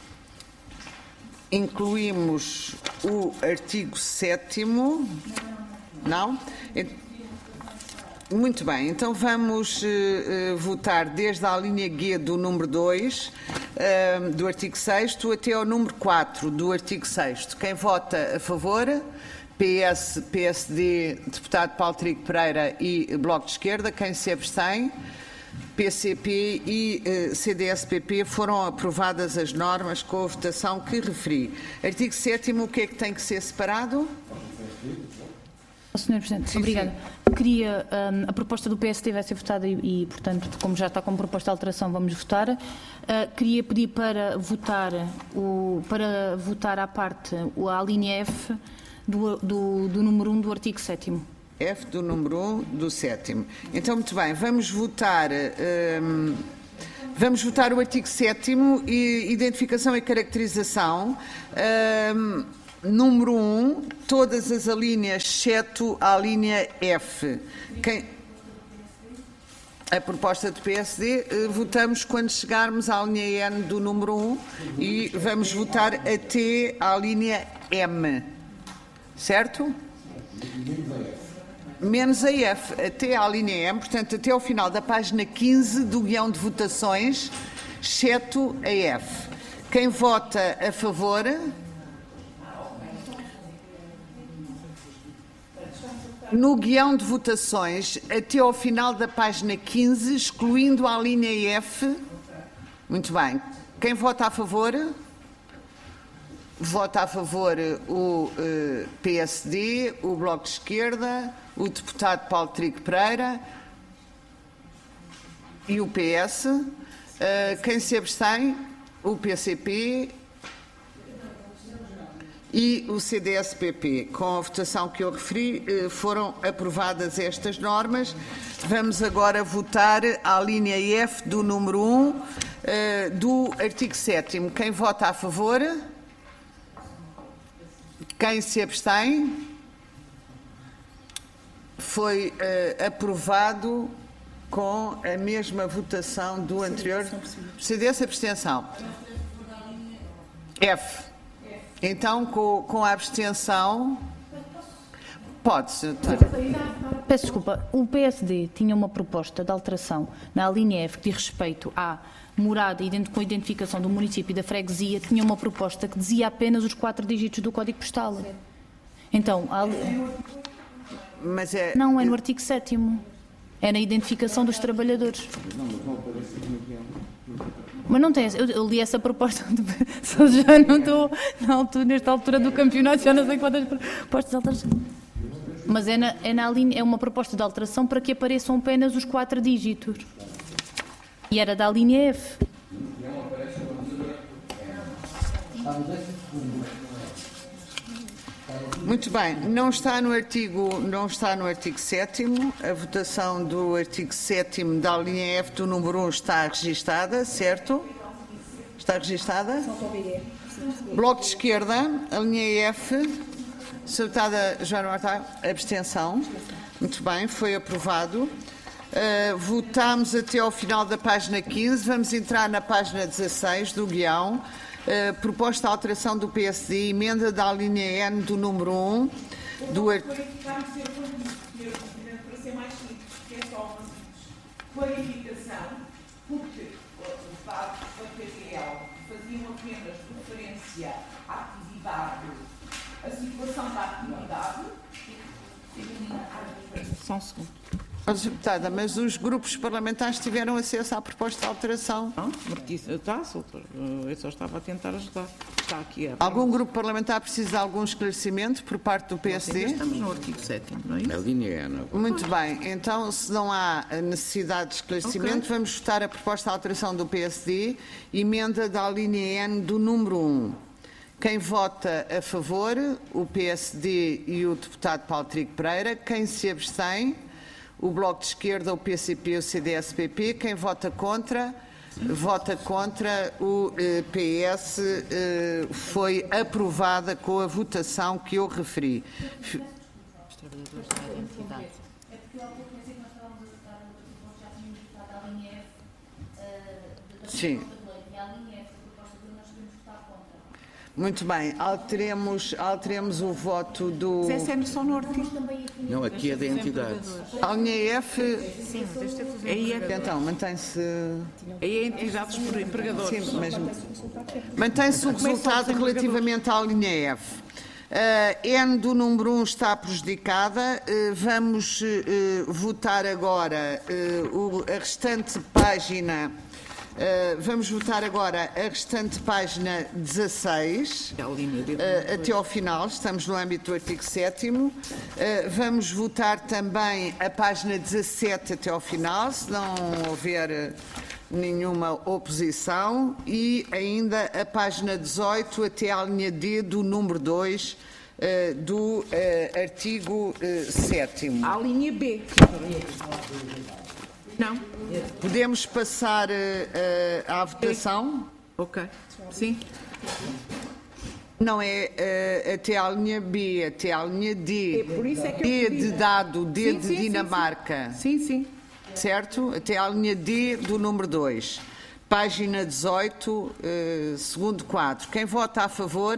Incluímos o artigo sétimo. Não? Muito bem, então vamos uh, votar desde a linha G do número dois, uh, do artigo sexto, até ao número quatro do artigo sexto. Quem vota a favor? P S, P S D, deputado Paulo Trigo Pereira e Bloco de Esquerda. Quem se abstém? P C P e uh, C D S P P. Foram aprovadas as normas com a votação que referi. Artigo sétimo, o que é que tem que ser separado? senhor Presidente, sim, obrigada. Sim. Queria, um, a proposta do P S D vai ser votada e, e, portanto, como já está como proposta de alteração, vamos votar. Uh, queria pedir para votar, o, para votar à parte a linha F do, do, do número um do artigo sétimo. F do número um do sétimo. Então, muito bem, vamos votar... Um, vamos votar o artigo sétimo e identificação e caracterização. Um, Número um, todas as alíneas, exceto a linha F. Quem... A proposta do P S D, eh, votamos quando chegarmos à linha N do número um e vamos votar até à linha M. Certo? Menos a F, até à linha M, portanto, até ao final da página quinze do guião de votações, exceto a F. Quem vota a favor... No guião de votações, até ao final da página quinze, excluindo a linha F, Muito bem. Quem vota a favor? Vota a favor o uh, P S D, o Bloco de Esquerda, o deputado Paulo Trigo Pereira e o P S. Uh, quem se abstém? O P C P e o C D S P P. Com a votação que eu referi, uh, foram aprovadas estas normas. Vamos agora votar a linha F do número um uh, do artigo sétimo. Quem vota a favor? Quem se abstém? Foi uh, aprovado com a mesma votação do anterior. C D S, abstenção. F. Então, com, com a abstenção... Pode, senhor. Peço desculpa. O P S D tinha uma proposta de alteração na linha F que diz respeito à morada com a identificação do município e da freguesia, tinha uma proposta que dizia apenas os quatro dígitos do código postal. Então, há... Mas é... Não, é no artigo sétimo. É na identificação dos trabalhadores. Mas não tem... Eu, eu li essa proposta, de... já não estou na altura, nesta altura do campeonato, já não sei quantas propostas de alteração. Mas é, na, é, na linha, é uma proposta de alteração para que apareçam apenas os quatro dígitos. E era da linha F. Muito bem, não está no artigo, não está no artigo sétimo. A votação do artigo sétimo da linha F do número um está registada, certo? Está registada? Bloco de Esquerda, a linha F, deputada Joana Marta, abstenção. Muito bem, foi aprovado. Uh, votámos até ao final da página quinze, vamos entrar na página dezasseis do guião. Uh, proposta de alteração do P S D, emenda da linha N do número um do artigo. Para ser mais simples, porque é só uma simples clarificação, porque o Estado da P P L faziam apenas referência à atividade, a situação da atividade. Só um segundo. Deputada, mas os grupos parlamentares tiveram acesso à proposta de alteração? Não, está, eu só estava a tentar ajudar. Está aqui. A... Algum grupo parlamentar precisa de algum esclarecimento por parte do P S D? Estamos no artigo sétimo, não é isso? A linha N. Muito bem, então se não há necessidade de esclarecimento, okay, vamos votar a proposta de alteração do P S D, emenda da linha N do número um. Quem vota a favor? O P S D e o deputado Paulo Trigo Pereira. Quem se abstém? O Bloco de Esquerda, o P C P e o C D S P P. Quem vota contra? Vota contra. O eh, P S eh, foi aprovada com a votação que eu referi. Os trabalhadores da identidade. É porque eu há pouco pensei que nós estávamos a votar a outra proposta, já tínhamos votado a linha F. Sim. E a linha F, a proposta de nós devemos votar contra. Muito bem, alteremos, alteremos o voto do... Mas essa é só no artigo. Não, aqui é da entidade. A linha F... Sim, mas este é tudo Aí é, Então, mantém-se... aí é entidades por empregadores. Sim, mas mantém-se o resultado relativamente à linha F. Uh, N do número um está prejudicada. Uh, vamos uh, votar agora uh, o, a restante página... Uh, vamos votar agora a restante página dezasseis, uh, até ao final, estamos no âmbito do artigo sétimo. Uh, vamos votar também a página dezassete até ao final, se não houver nenhuma oposição, e ainda a página dezoito até à linha D do número dois uh, do uh, artigo uh, sétimo. À linha B. Não. Podemos passar uh, uh, à votação? Ok. Sim. Não é uh, até à linha B, até à linha D. É por isso é que D eu de dado, D sim, de sim, Dinamarca. Sim, sim. sim. Certo? Até à linha D do número dois. Página dezoito, uh, segundo quadro. Quem vota a favor?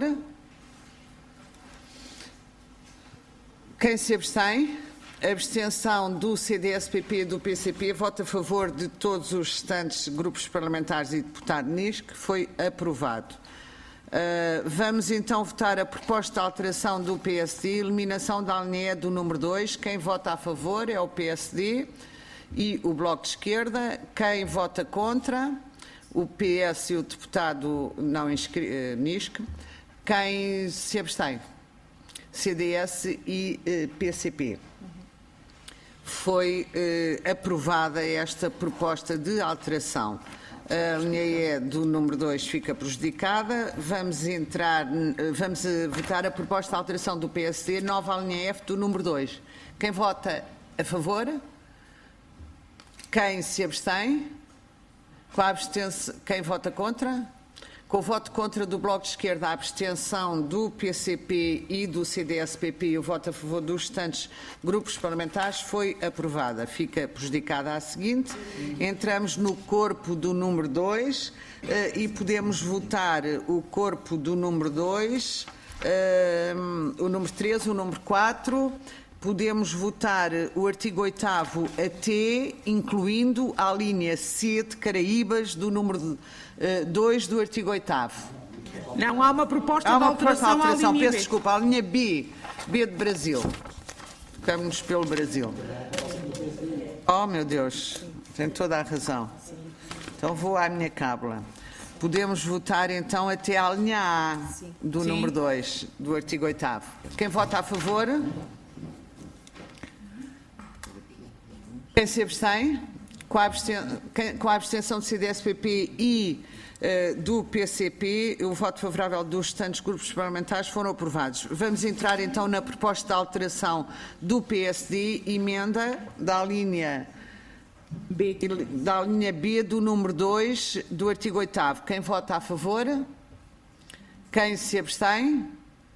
Quem se abstém? A abstenção do C D S P P e do P C P vota a favor de todos os restantes grupos parlamentares e deputado N I S, que foi aprovado. Uh, vamos então votar a proposta de alteração do P S D, eliminação da linha E do número dois. Quem vota a favor é o P S D e o Bloco de Esquerda. Quem vota contra? o P S e o deputado não inscrito, Nisque. Quem se abstém? C D S e eh, P C P. Foi eh, aprovada esta proposta de alteração. A linha E do número dois fica prejudicada. Vamos entrar, vamos eh, votar a proposta de alteração do P S D, nova linha F do número dois. Quem vota a favor? Quem se abstém? Com a abstenção, quem vota contra? Com o voto contra do Bloco de Esquerda, a abstenção do P C P e do C D S P P e o voto a favor dos restantes grupos parlamentares foi aprovada. Fica prejudicada a seguinte. Entramos no corpo do número dois eh, e podemos votar o corpo do número dois, eh, o número três, o número quatro. Podemos votar o artigo oitavo até, incluindo a linha C de Caraíbas do número dois do artigo oitavo. Não, há uma proposta há uma de alteração, proposta de alteração. à linha Peço B. desculpa, a linha B, B de Brasil. Ficamos pelo Brasil. Oh, meu Deus, tem toda a razão. Então vou à minha cábula. Podemos votar então até à linha A do Sim. número dois do artigo oitavo. Quem vota a favor? Quem se abstém? Com a abstenção, com a abstenção do C D S P P e uh, do P C P, o voto favorável dos restantes grupos parlamentares foram aprovados. Vamos entrar então na proposta de alteração do P S D, emenda da linha B, da linha B do número dois do artigo oitavo. Quem vota a favor? Quem se abstém?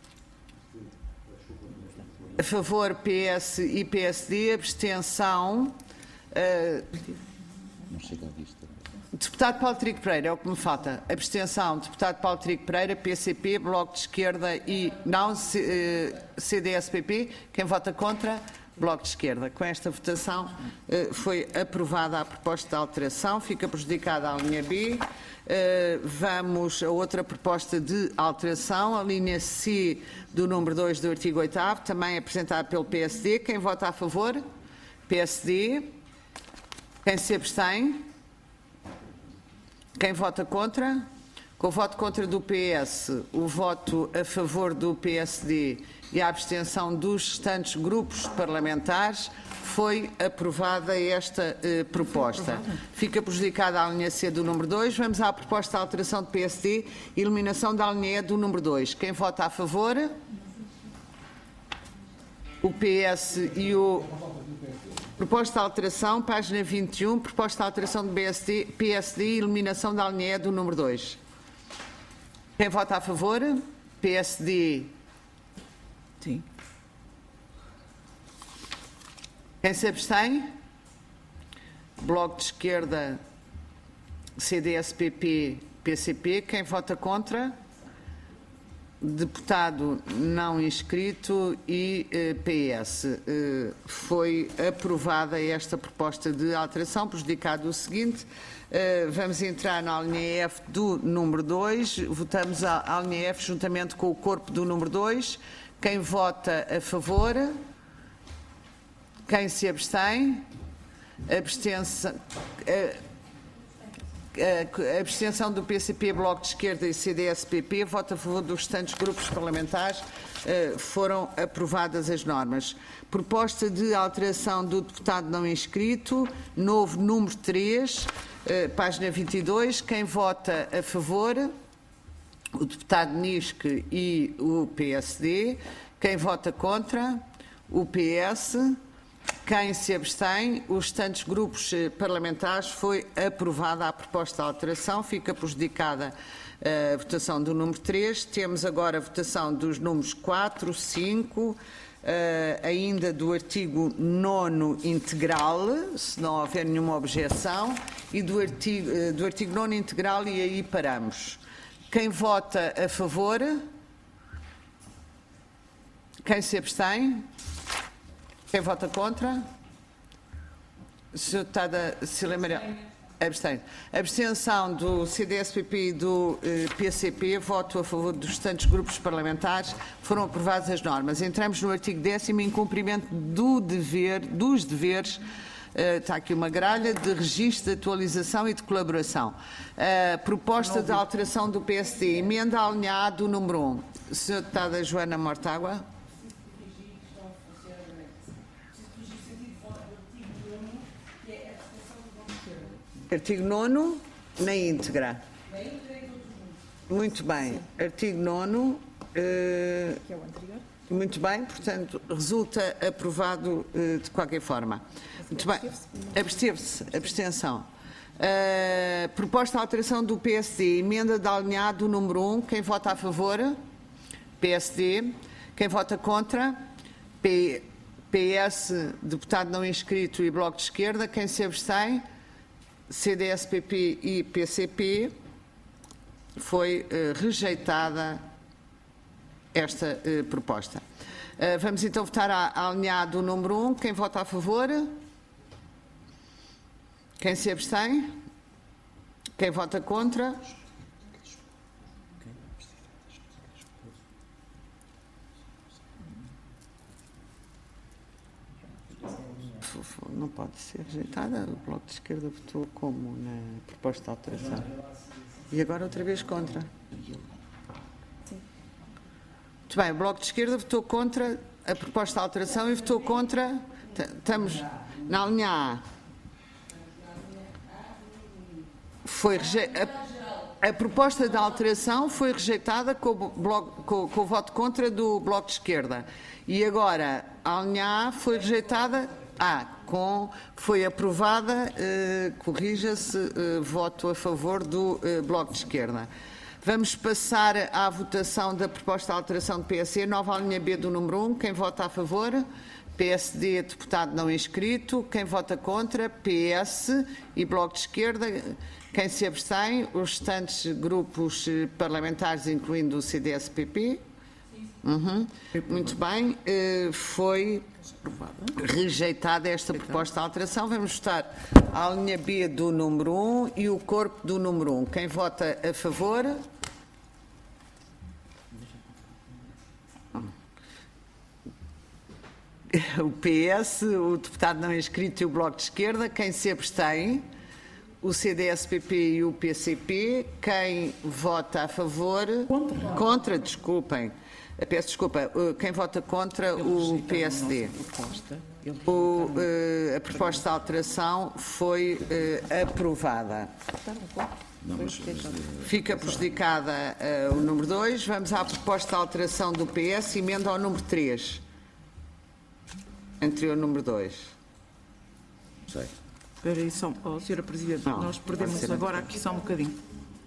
A favor P S e P S D, abstenção. Uh, Não chega à vista. Deputado Paulo Trigo Pereira, é o que me falta. Abstenção, deputado Paulo Trigo Pereira, P C P, Bloco de Esquerda e não C, uh, C D S P P. Quem vota contra? Bloco de Esquerda. Com esta votação uh, foi aprovada a proposta de alteração, fica prejudicada a linha B. Uh, vamos a outra proposta de alteração, a linha C do número dois do artigo oitavo, também apresentada pelo P S D. Quem vota a favor? P S D. Quem se abstém? Quem vota contra? Com o voto contra do P S, o voto a favor do P S D e a abstenção dos restantes grupos parlamentares, foi aprovada esta eh, proposta. Fica prejudicada a linha C do número dois. Vamos à proposta de alteração do P S D, eliminação da linha E do número dois. Quem vota a favor? O P S e o... Proposta de alteração, página vinte e um, proposta de alteração do P S D, P S D, eliminação da linha E do número dois. Quem vota a favor? P S D. Sim. Quem se abstém? Bloco de Esquerda, C D S P P, P C P. Quem vota contra? Deputado não inscrito e eh, P S. Eh, foi aprovada esta proposta de alteração, prejudicado o seguinte. Eh, vamos entrar na linha F do número dois. Votamos a, a linha F juntamente com o corpo do número dois. Quem vota a favor? Quem se abstém? Abstenção. Eh, A abstenção do P C P, Bloco de Esquerda e C D S P P, voto a favor dos restantes grupos parlamentares, foram aprovadas as normas. Proposta de alteração do deputado não inscrito, novo número três, página vinte e dois. Quem vota a favor? O deputado Nisque e o P S D. Quem vota contra? O P S. Quem se abstém? Os restantes grupos parlamentares, foi aprovada a proposta de alteração, fica prejudicada a votação do número três. Temos agora a votação dos números quatro, cinco, ainda do artigo nono integral, se não houver nenhuma objeção, e do artigo, do artigo nono integral, e aí paramos. Quem vota a favor? Quem se abstém? Quem vota contra? senhor Deputada Cília Maria. Abstém. Abstenção do C D S P P e do eh, P C P, voto a favor dos restantes grupos parlamentares, foram aprovadas as normas. Entramos no artigo décimo, em cumprimento do dever, dos deveres Uh, está aqui uma gralha de registro, de atualização e de colaboração. Uh, proposta de alteração do P S D, emenda alinhada do número um. senhora Deputada Joana Mortágua. Artigo nono, na íntegra. Muito bem. Artigo nono. Uh, Que é o anterior. Muito bem, portanto, resulta aprovado uh, de qualquer forma. Muito bem. Absteve-se. Abstenção. Uh, proposta de alteração do P S D, emenda de alinhado do número um. Quem vota a favor? P S D. Quem vota contra? P, PS, deputado não inscrito e Bloco de Esquerda. Quem se abstém? C D S P P e P C P. Foi uh, rejeitada esta uh, proposta. Uh, vamos então votar a, a alinhado o número um. Quem vota a favor? Quem se abstém? Quem vota contra? Não pode ser rejeitada. O Bloco de Esquerda votou como na proposta de alteração. E agora outra vez contra. Muito bem, o Bloco de Esquerda votou contra a proposta de alteração e votou contra. Estamos na linha A. Foi reje... a, a proposta de alteração foi rejeitada com o, bloco, com, com o voto contra do Bloco de Esquerda. E agora a linha A foi rejeitada. Ah, com, foi aprovada, eh, corrija-se, eh, voto a favor do eh, Bloco de Esquerda. Vamos passar à votação da proposta de alteração do P S D, nova linha B do número um. Quem vota a favor? P S D, deputado não inscrito. Quem vota contra? P S e Bloco de Esquerda. Quem se abstém? Os restantes grupos parlamentares, incluindo o C D S P P. Uhum. Muito bem, uh, foi rejeitada esta proposta de alteração. Vamos votar a linha B do número um e o corpo do número um. Quem vota a favor? O P S, o deputado não inscrito e o Bloco de Esquerda. Quem se abstém? O C D S P P e o P C P. Quem vota a favor? Contra. Contra, desculpem. Peço desculpa, quem vota contra? O P S D. O, uh, a proposta de alteração foi uh, aprovada. Fica prejudicada uh, o número dois. Vamos à proposta de alteração do P S, emenda ao número três. Anterior número dois. Sei. Espera aí, só, oh, senhora Presidente, não, nós perdemos agora aqui só um bocadinho.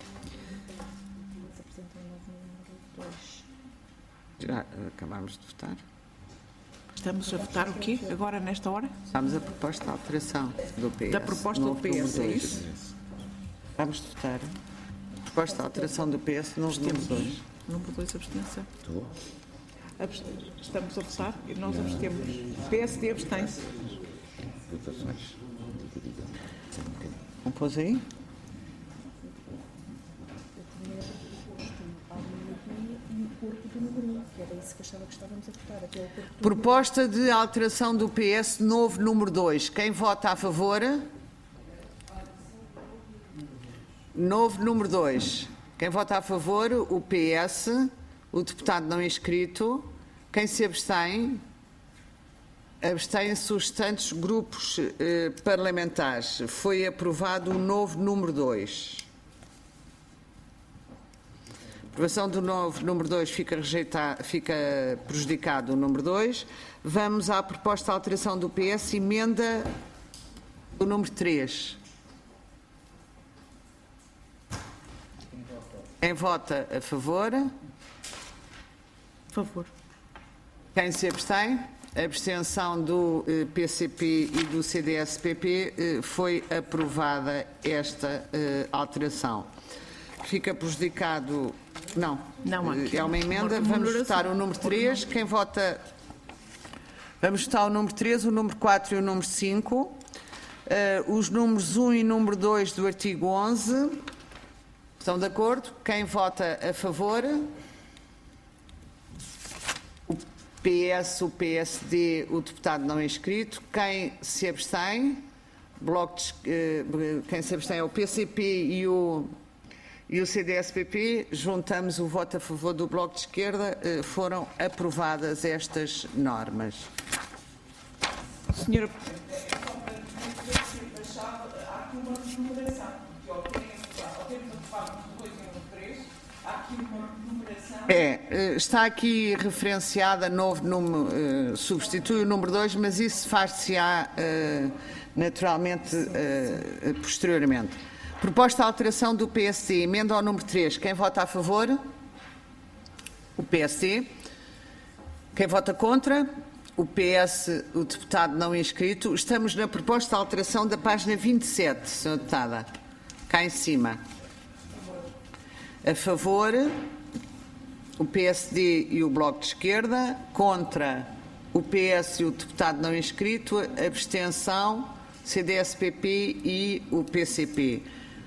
Já acabámos de votar. Estamos a votar o quê? Agora, nesta hora? Estamos a proposta de alteração do P S. Da proposta do P S, é isso? Vamos votar. Proposta de alteração do P S, novo número dois. Número dois, abstenção. Estou. Estamos a votar e nós abstemos. P S D abstém-se. Votações. Vamos pôs aí? Proposta de alteração do P S, novo número dois. Quem vota a favor? Novo número dois. Quem vota a favor? O P S, o deputado não inscrito. Quem se abstém? Abstêm-se os restantes grupos eh, parlamentares. Foi aprovado o novo número dois. Aprovação do novo número dois fica, rejeitado, fica prejudicado o número dois. Vamos à proposta de alteração do P S, emenda do número três. Quem vota a favor? A favor. Quem se abstém? A abstenção do eh, P C P e do C D S P P eh, foi aprovada esta eh, alteração. Fica prejudicado. Não, não é uma emenda. Vamos votar o número três. Quem vota. Vamos votar o número três, o número quatro e o número cinco. Uh, os números um e número dois do artigo onze. Estão de acordo? Quem vota a favor? O P S, o P S D, o deputado não inscrito. Quem se abstém? Bloco de, eh, quem se abstém é o P C P e o, e o C D S P P. Juntamos o voto a favor do Bloco de Esquerda. Eh, foram aprovadas estas normas. Senhora... É, está aqui referenciada novo número, uh, substitui o número dois, mas isso faz-se-á uh, naturalmente uh, posteriormente. Proposta de alteração do P S D, emenda ao número três. Quem vota a favor? O P S D. Quem vota contra? O P S, o deputado não inscrito. Estamos na proposta de alteração da página vinte e sete, senhora Deputada. Cá em cima. A favor, o P S D e o Bloco de Esquerda. Contra, o P S e o deputado não inscrito. Abstenção, C D S P P e o P C P.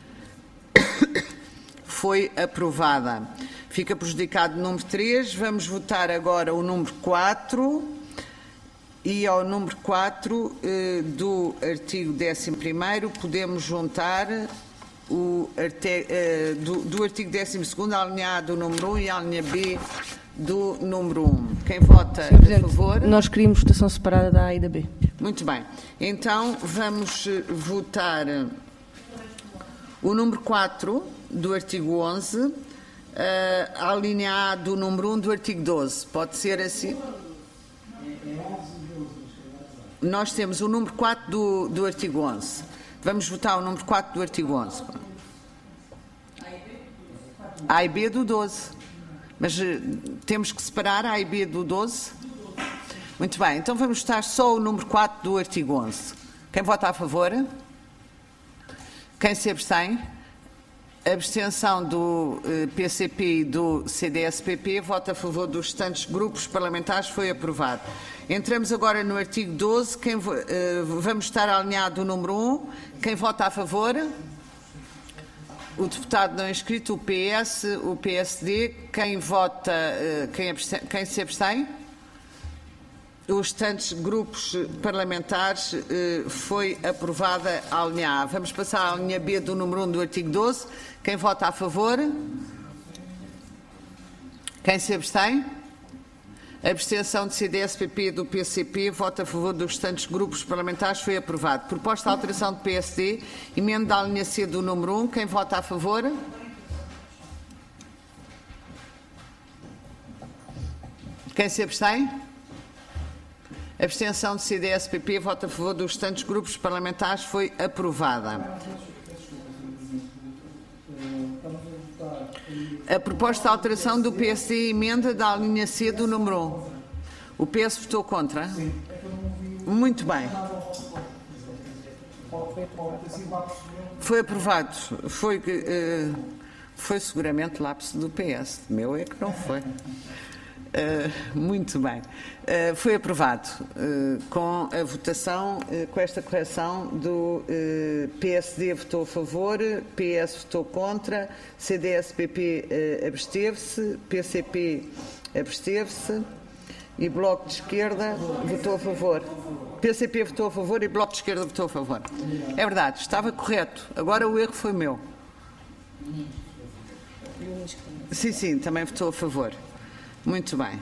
Foi aprovada. Fica prejudicado o número três. Vamos votar agora o número quatro. E ao número quatro eh, do artigo décimo primeiro podemos juntar o arte, eh, do, do artigo décimo segundo a linha A do número um e a linha B do número um. Quem vota a favor? Nós queríamos votação separada da A e da B. Muito bem. Então vamos votar o número quatro do artigo onze eh, a linha A do número um do artigo doze. Pode ser assim? Nós temos o número quatro do, do artigo onze. Vamos votar o número quatro do artigo onze. A e B do doze. Mas uh, temos que separar A e B do doze? Muito bem, então vamos votar só o número quatro do artigo onze. Quem vota a favor? Quem se abstém? A abstenção do uh, P C P e do C D S P P, vota a favor dos restantes grupos parlamentares, foi aprovado. Entramos agora no artigo doze, quem, uh, vamos estar alinhado o número um. Quem vota a favor? O deputado não inscrito, o P S, o P S D. Quem vota, uh, quem, abstém, quem se abstém? Os restantes grupos parlamentares, uh, foi aprovada a linha A. Vamos passar à linha B do número um do artigo doze. Quem vota a favor? Quem se abstém? A abstenção do C D S P P e do P C P, vota a favor dos restantes grupos parlamentares, foi aprovado. Proposta de alteração do P S D, emenda à linha C do número um. Quem vota a favor? Quem se abstém? A abstenção do C D S P P, vota a favor dos restantes grupos parlamentares, foi aprovada. A proposta de alteração do P S D, emenda da linha C do número um. O P S votou contra? Sim. Muito bem. Foi aprovado. Foi, uh, foi seguramente lapso do P S. Meu é que não foi. Uh, muito bem. Uh, foi aprovado uh, com a votação, uh, com esta correção do uh, P S D votou a favor, P S votou contra, C D S P P uh, absteve-se, P C P absteve-se e Bloco de Esquerda votou a favor. P C P votou a favor e Bloco de Esquerda votou a favor. É verdade, estava correto. Agora o erro foi meu. Sim, sim, também votou a favor. Muito bem.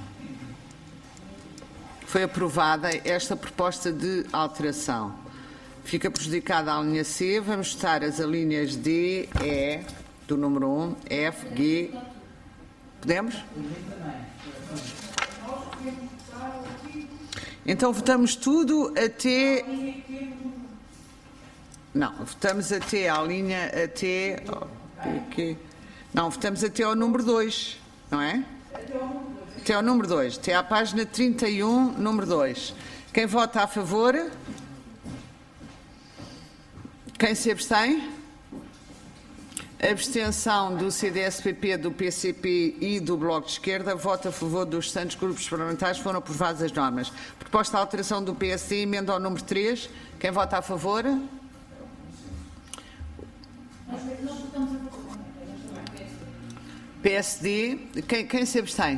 Foi aprovada esta proposta de alteração. Fica prejudicada a linha C. Vamos estar as alíneas D, E, do número um, F, G. Podemos? Então votamos tudo até... Não, votamos até a linha até... Não, votamos até ao número dois, não é? Até ao número dois, até à página trinta e um, número dois. Quem vota a favor? Quem se abstém? A abstenção do C D S P P, do P C P e do Bloco de Esquerda, vota a favor dos restantes grupos parlamentares, foram aprovadas as normas. Proposta de alteração do P S D, emenda ao número três. Quem vota a favor? P S D. Quem, quem se abstém?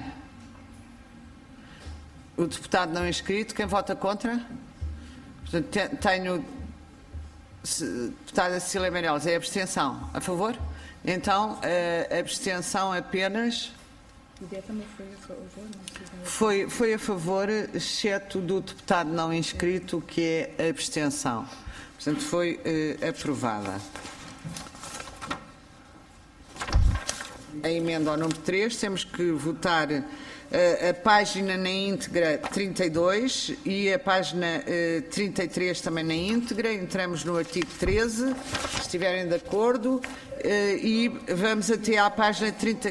O deputado não inscrito. Quem vota contra? Portanto, tenho Deputada Cecília Meirelles, é abstenção. A favor? Então, a abstenção apenas... A ideia também foi a favor, não? Foi, foi a favor, exceto do deputado não inscrito, que é a abstenção. Portanto, foi eh, aprovada. A emenda ao número três, temos que votar eh, a página na íntegra trinta e dois e a página eh, trinta e três também na íntegra. Entramos no artigo treze, se estiverem de acordo, eh, e vamos até à página trinta.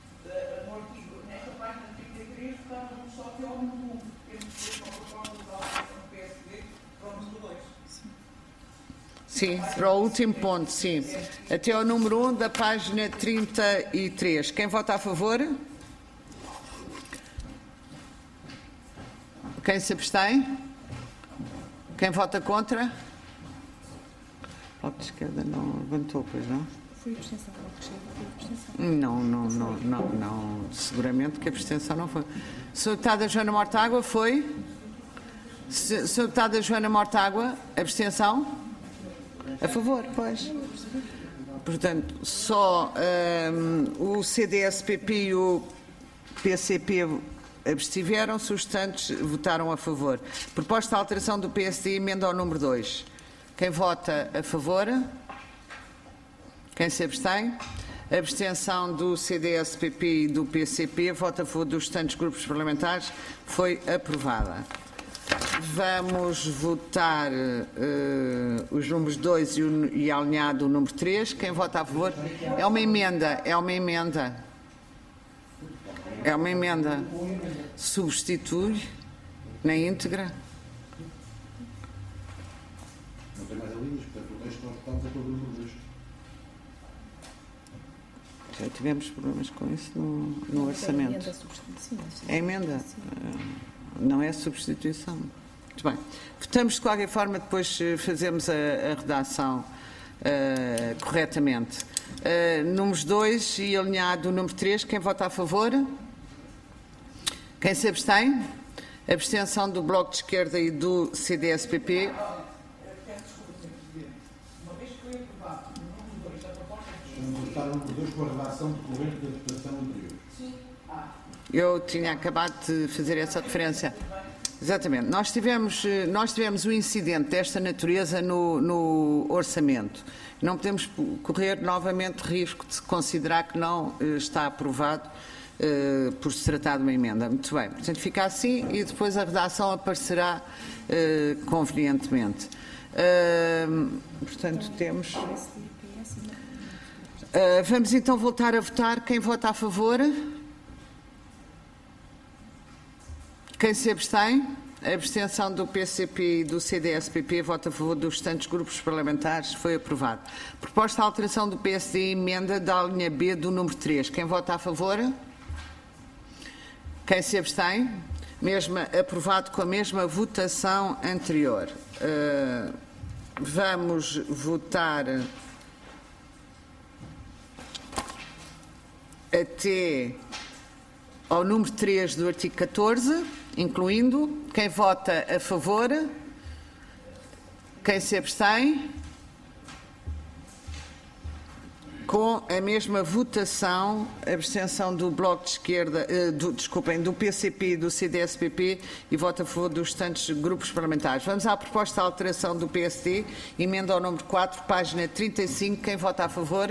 Sim, para o último ponto, sim. Até ao número um da página trinta e três. Quem vota a favor? Quem se abstém? Quem vota contra? O Bloco de Esquerda não levantou, pois não? Foi abstenção, não foi abstenção. Não, não, não, não, não. Seguramente que a abstenção não foi. Senhora Deputada Joana Mortágua, foi? Senhora Deputada Joana Mortágua, abstenção? A favor, pois. Portanto, só um, o C D S P P e o P C P abstiveram-se, os restantes votaram a favor. Proposta de alteração do P S D, emenda ao número dois. Quem vota a favor? Quem se abstém? A abstenção do C D S P P e do P C P, vota a favor dos restantes grupos parlamentares, foi aprovada. Vamos votar uh, os números dois e, o, e alinhado o número três. Quem vota a favor? É uma emenda, é uma emenda. É uma emenda. Substitui na íntegra. Não tem mais alíneas, portanto, o resto nós votamos a todo o número dois. Já tivemos problemas com isso no, no orçamento. É emenda. Não é substituição. Muito bem. Votamos de qualquer forma, depois fazemos a, a redação uh, corretamente. Uh, números dois e alinhado o número três. Quem vota a favor? Quem se abstém? Abstenção do Bloco de Esquerda e do C D S P P. Uma vez que foi aprovado o número dois da proposta, vamos votar o número dois com a redação decorrente da votação anterior. Sim. Eu tinha acabado de fazer essa referência. Exatamente. Nós tivemos, nós tivemos um incidente desta natureza no, no orçamento. Não podemos correr novamente risco de se considerar que não está aprovado uh, por se tratar de uma emenda. Muito bem. Portanto, fica assim e depois a redação aparecerá uh, convenientemente. Uh, portanto, temos... Uh, vamos então voltar a votar. Quem vota a favor? Quem se abstém? A abstenção do P C P e do C D S P P, vota a favor dos restantes grupos parlamentares, foi aprovado. Proposta de alteração do P S D, emenda da linha B do número três. Quem vota a favor? Quem se abstém? Mesma, aprovado com a mesma votação anterior. Uh, vamos votar até ao número três do artigo catorze, incluindo. Quem vota a favor? Quem se abstém? Com a mesma votação, a abstenção do Bloco de Esquerda, eh, do, desculpem, do P C P e do C D S P P, e vota a favor dos restantes grupos parlamentares. Vamos à proposta de alteração do P S D, emenda ao número quatro, página trinta e cinco. Quem vota a favor?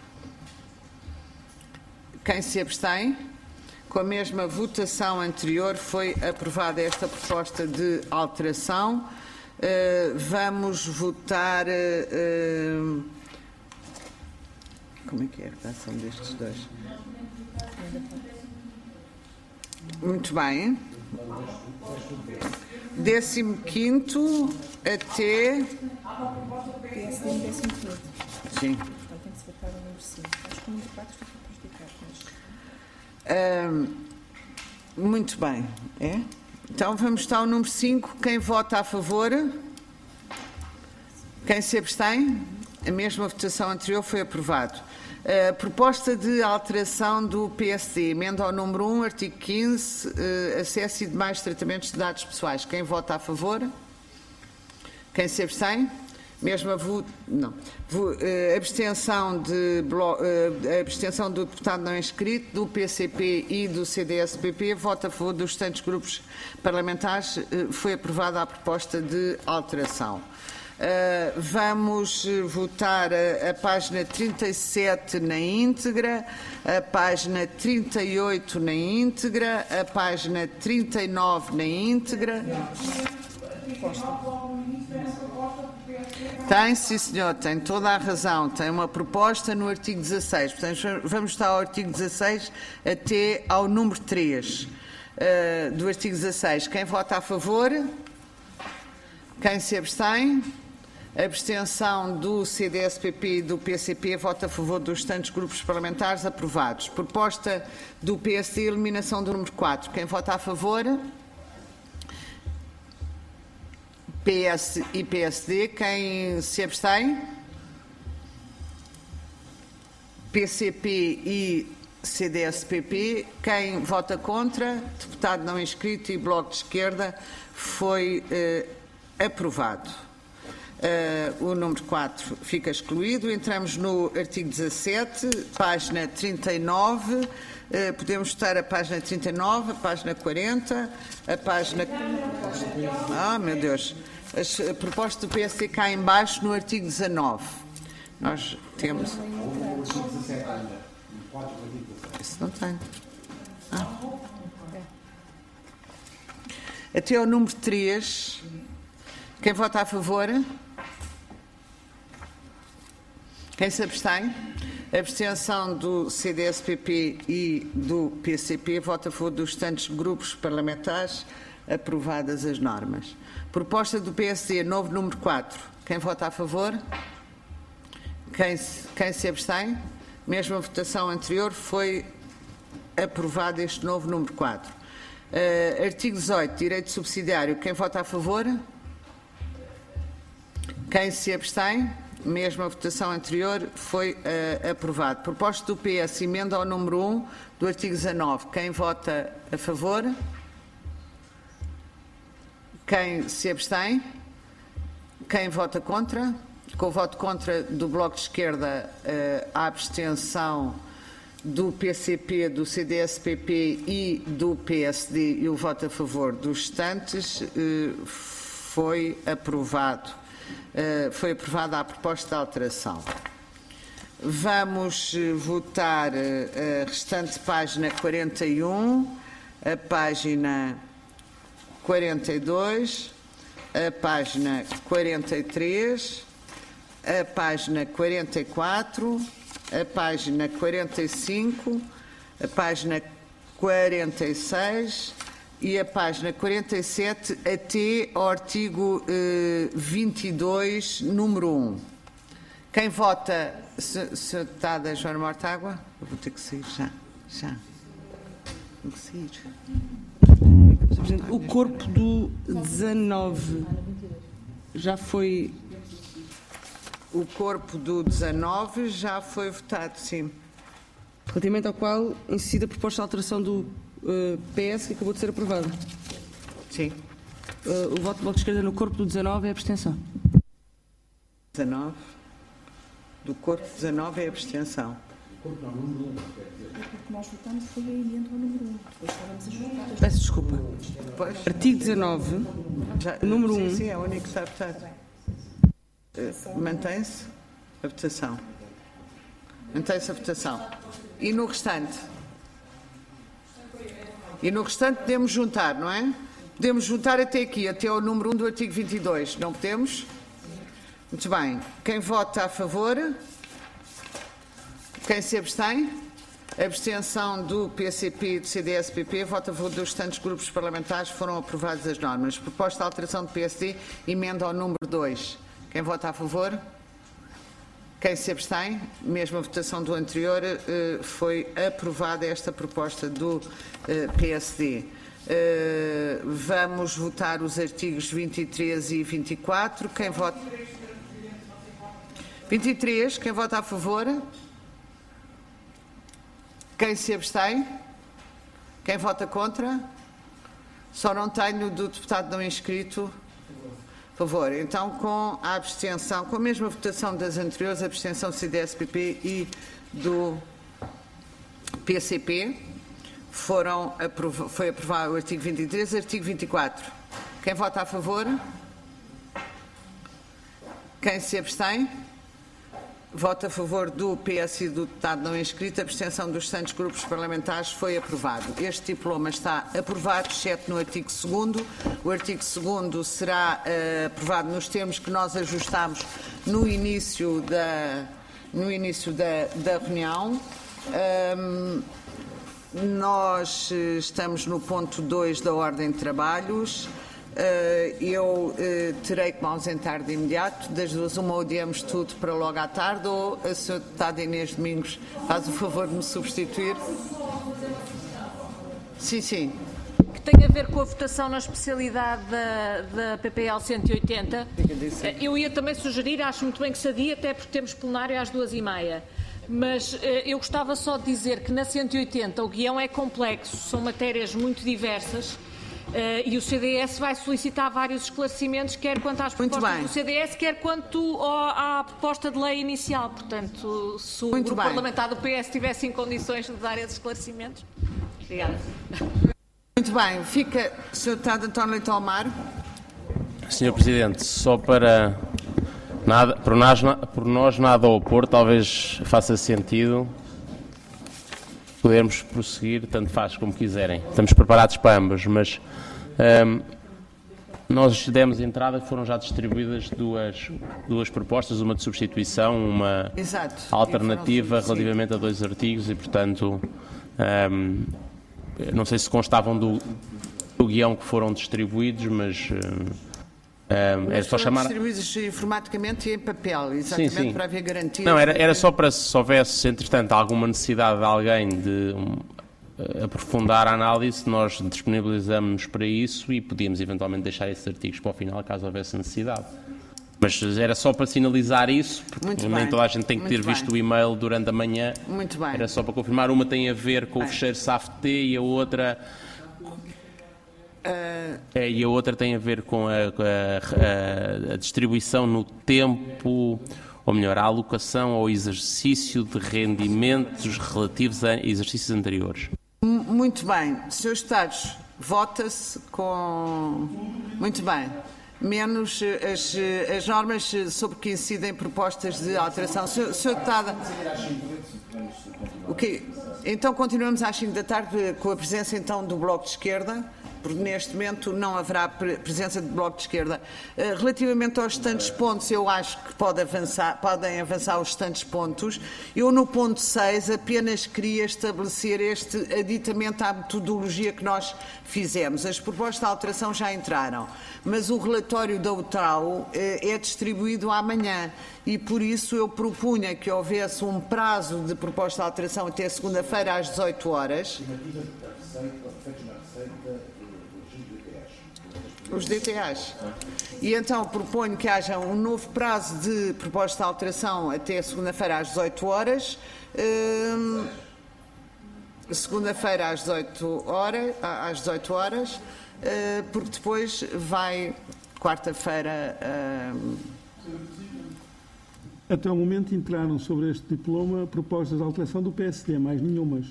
Quem se abstém? Com a mesma votação anterior, foi aprovada esta proposta de alteração. Uh, vamos votar... Uh, uh, como é que é a redação destes dois? Muito bem. Décimo quinto até... P S D em décimo quinto. Sim. Portanto, tem que se votar o número cinco. Acho que o número quatro fica prejudicado, mas... Uh, muito bem. É? Então vamos estar ao número cinco. Quem vota a favor? Quem se abstém? A mesma votação anterior, foi aprovado. Uh, proposta de alteração do P S D, emenda ao número um, artigo quinze, uh, acesso e demais tratamentos de dados pessoais. Quem vota a favor? Quem se abstém? Mesma vo, não. Vo, eh, abstenção, de, eh, abstenção do deputado não inscrito, do P C P e do C D S P P. Voto a favor dos restantes grupos parlamentares. Eh, foi aprovada a proposta de alteração. Uh, vamos votar a, a página trinta e sete na íntegra, a página trinta e oito na íntegra, a página trinta e nove na íntegra. Tem, sim senhor, tem toda a razão. Tem uma proposta no artigo dezasseis. Portanto, vamos estar ao artigo dezasseis até ao número três uh, do artigo dezasseis. Quem vota a favor? Quem se abstém? A abstenção do C D S P P e do P C P. Vota a favor dos restantes grupos parlamentares. Aprovados. Proposta do P S D, eliminação do número quatro. Quem vota a favor? P S e P S D. Quem se abstém? P C P e C D S P P. Quem vota contra? Deputado não inscrito e Bloco de Esquerda. Foi eh, aprovado. Uh, o número quatro fica excluído. Entramos no artigo dezassete, página trinta e nove. Uh, podemos votar a página trinta e nove, a página quarenta, a página... Ah, meu Deus. As, a proposta do P S D cá em baixo no artigo dezanove. Nós temos... Isso não tem. Ah. Até ao número três. Quem vota a favor? Quem se abstém? A abstenção do C D S P P e do P C P. Vota a favor dos restantes grupos parlamentares. Aprovadas as normas. Proposta do P S D, novo número quatro. Quem vota a favor? Quem se, quem se abstém? Mesma votação anterior, foi aprovado este novo número quatro. Uh, artigo dezoito, direito subsidiário. Quem vota a favor? Quem se abstém? Mesma votação anterior, foi uh, aprovado. Proposta do P S, emenda ao número um do artigo dezanove. Quem vota a favor? Quem se abstém? Quem vota contra? Com o voto contra do Bloco de Esquerda, uh, a abstenção do P C P, do C D S P P e do P S D e o voto a favor dos restantes, uh, foi aprovado. Uh, foi aprovada a proposta de alteração. Vamos uh, votar uh, a restante página quarenta e um, a página quarenta e dois, a página quarenta e três, a página quarenta e quatro, a página quarenta e cinco, a página quarenta e seis e a página quarenta e sete até ao artigo eh, vinte e dois, número um. Quem vota, senhor Deputada Joana Mortágua? Eu vou ter que sair já, já. Tenho que sair. O corpo do dezanove já foi... O corpo do dezanove já foi votado, sim. Relativamente ao qual incide a proposta de alteração do Uh, P S que acabou de ser aprovada. Sim. Uh, o voto do Bloco de Esquerda no corpo do dezanove é abstenção. dezanove. Do corpo dezanove é abstenção. O que nós votamos foi a emenda ao número um. Depois estávamos a votar. Peço desculpa. Pois. Artigo dezanove, Já, número sim, um. Sim, é o único que está votado. Uh, Mantém-se a votação. Mantém-se a votação. E no restante? E no restante podemos juntar, não é? Podemos juntar até aqui, até ao número um do artigo vinte e dois. Não podemos? Muito bem. Quem vota a favor? Quem se abstém? A abstenção do P C P e do C D S P P. Vota a favor dos restantes grupos parlamentares. Foram aprovadas as normas. Proposta de alteração do P S D. Emenda ao número dois. Quem vota a favor? Quem se abstém? Mesma votação do anterior, foi aprovada esta proposta do P S D. Vamos votar os artigos vinte e três e vinte e quatro. Quem vota? vinte e três. Quem vota a favor? Quem se abstém? Quem vota contra? Só não tenho do deputado não inscrito. Favor. Então, com a abstenção, com a mesma votação das anteriores, a abstenção do C D S P P e do P C P, foram aprov- foi aprovado o artigo vinte e três, artigo vinte e quatro. Quem vota a favor? Quem se abstém? Voto a favor do P S e do deputado não inscrito. A abstenção dos restantes grupos parlamentares. Foi aprovado. Este diploma está aprovado, exceto no artigo segundo. O artigo segundo será uh, aprovado nos termos que nós ajustámos no início da, no início da, da reunião. Um, nós estamos no ponto dois da ordem de trabalhos. Uh, eu uh, terei que me ausentar de imediato. Das duas, uma odiamos tudo para logo à tarde, ou a senhora deputada Inês Domingos faz o favor de me substituir? Sim, sim. Que tem a ver com a votação na especialidade da, da P P L cento e oitenta. Eu ia também sugerir, acho muito bem que se adie, até porque temos plenário às duas e meia. Mas eh, eu gostava só de dizer que na cento e oitenta o guião é complexo, são matérias muito diversas. Uh, e o C D S vai solicitar vários esclarecimentos, quer quanto às propostas do C D S, quer quanto ao, à proposta de lei inicial. Portanto, se o Muito grupo bem. parlamentar do P S estivesse em condições de dar esses esclarecimentos. Obrigada. Muito bem. Fica, senhor Deputado António Leitão Amaro. senhor Presidente, só para nada, por, nós, por nós nada a opor, talvez faça sentido podermos prosseguir, tanto faz como quiserem. Estamos preparados para ambas, mas um, nós demos entrada, foram já distribuídas duas, duas propostas, uma de substituição, uma Exato. alternativa relativamente a dois artigos e, portanto, um, não sei se constavam do, do guião que foram distribuídos, mas um, um, é só chamar... distribuídos informaticamente e em papel, exatamente, sim, sim. para haver garantias. Não, era, era só para se houvesse, entretanto, alguma necessidade de alguém de um, aprofundar a análise, nós disponibilizamos-nos para isso e podíamos eventualmente deixar esses artigos para o final, caso houvesse necessidade. Mas era só para sinalizar isso, porque Muito nem bem. toda a gente tem que ter Muito visto bem. o e-mail durante a manhã. Muito bem. Era só para confirmar. Uma tem a ver com Bem. o fecheiro S A F T e a outra... Uh, É, e a outra tem a ver com a, a, a, a distribuição no tempo, ou melhor, a alocação ao exercício de rendimentos relativos a exercícios anteriores. Muito bem. senhores Deputados, vota-se com... Muito bem. Menos as, as normas sobre que incidem propostas de alteração. senhor senhor Deputado... O quê? Então continuamos às cinco da tarde com a presença então do Bloco de Esquerda, porque neste momento não haverá presença de Bloco de Esquerda. Relativamente aos restantes pontos, eu acho que pode avançar, podem avançar os restantes pontos. Eu, no ponto seis, apenas queria estabelecer este aditamento à metodologia que nós fizemos. As propostas de alteração já entraram, mas o relatório da U T R A U é distribuído amanhã e, por isso, eu propunha que houvesse um prazo de proposta de alteração até segunda-feira às dezoito horas. Os D T As. E então proponho que haja um novo prazo de proposta de alteração até segunda-feira às dezoito horas. Hum, segunda-feira às dezoito horas, às dezoito horas, uh, porque depois vai quarta-feira. Uh... Até o momento entraram sobre este diploma propostas de alteração do P S D, mais nenhumas.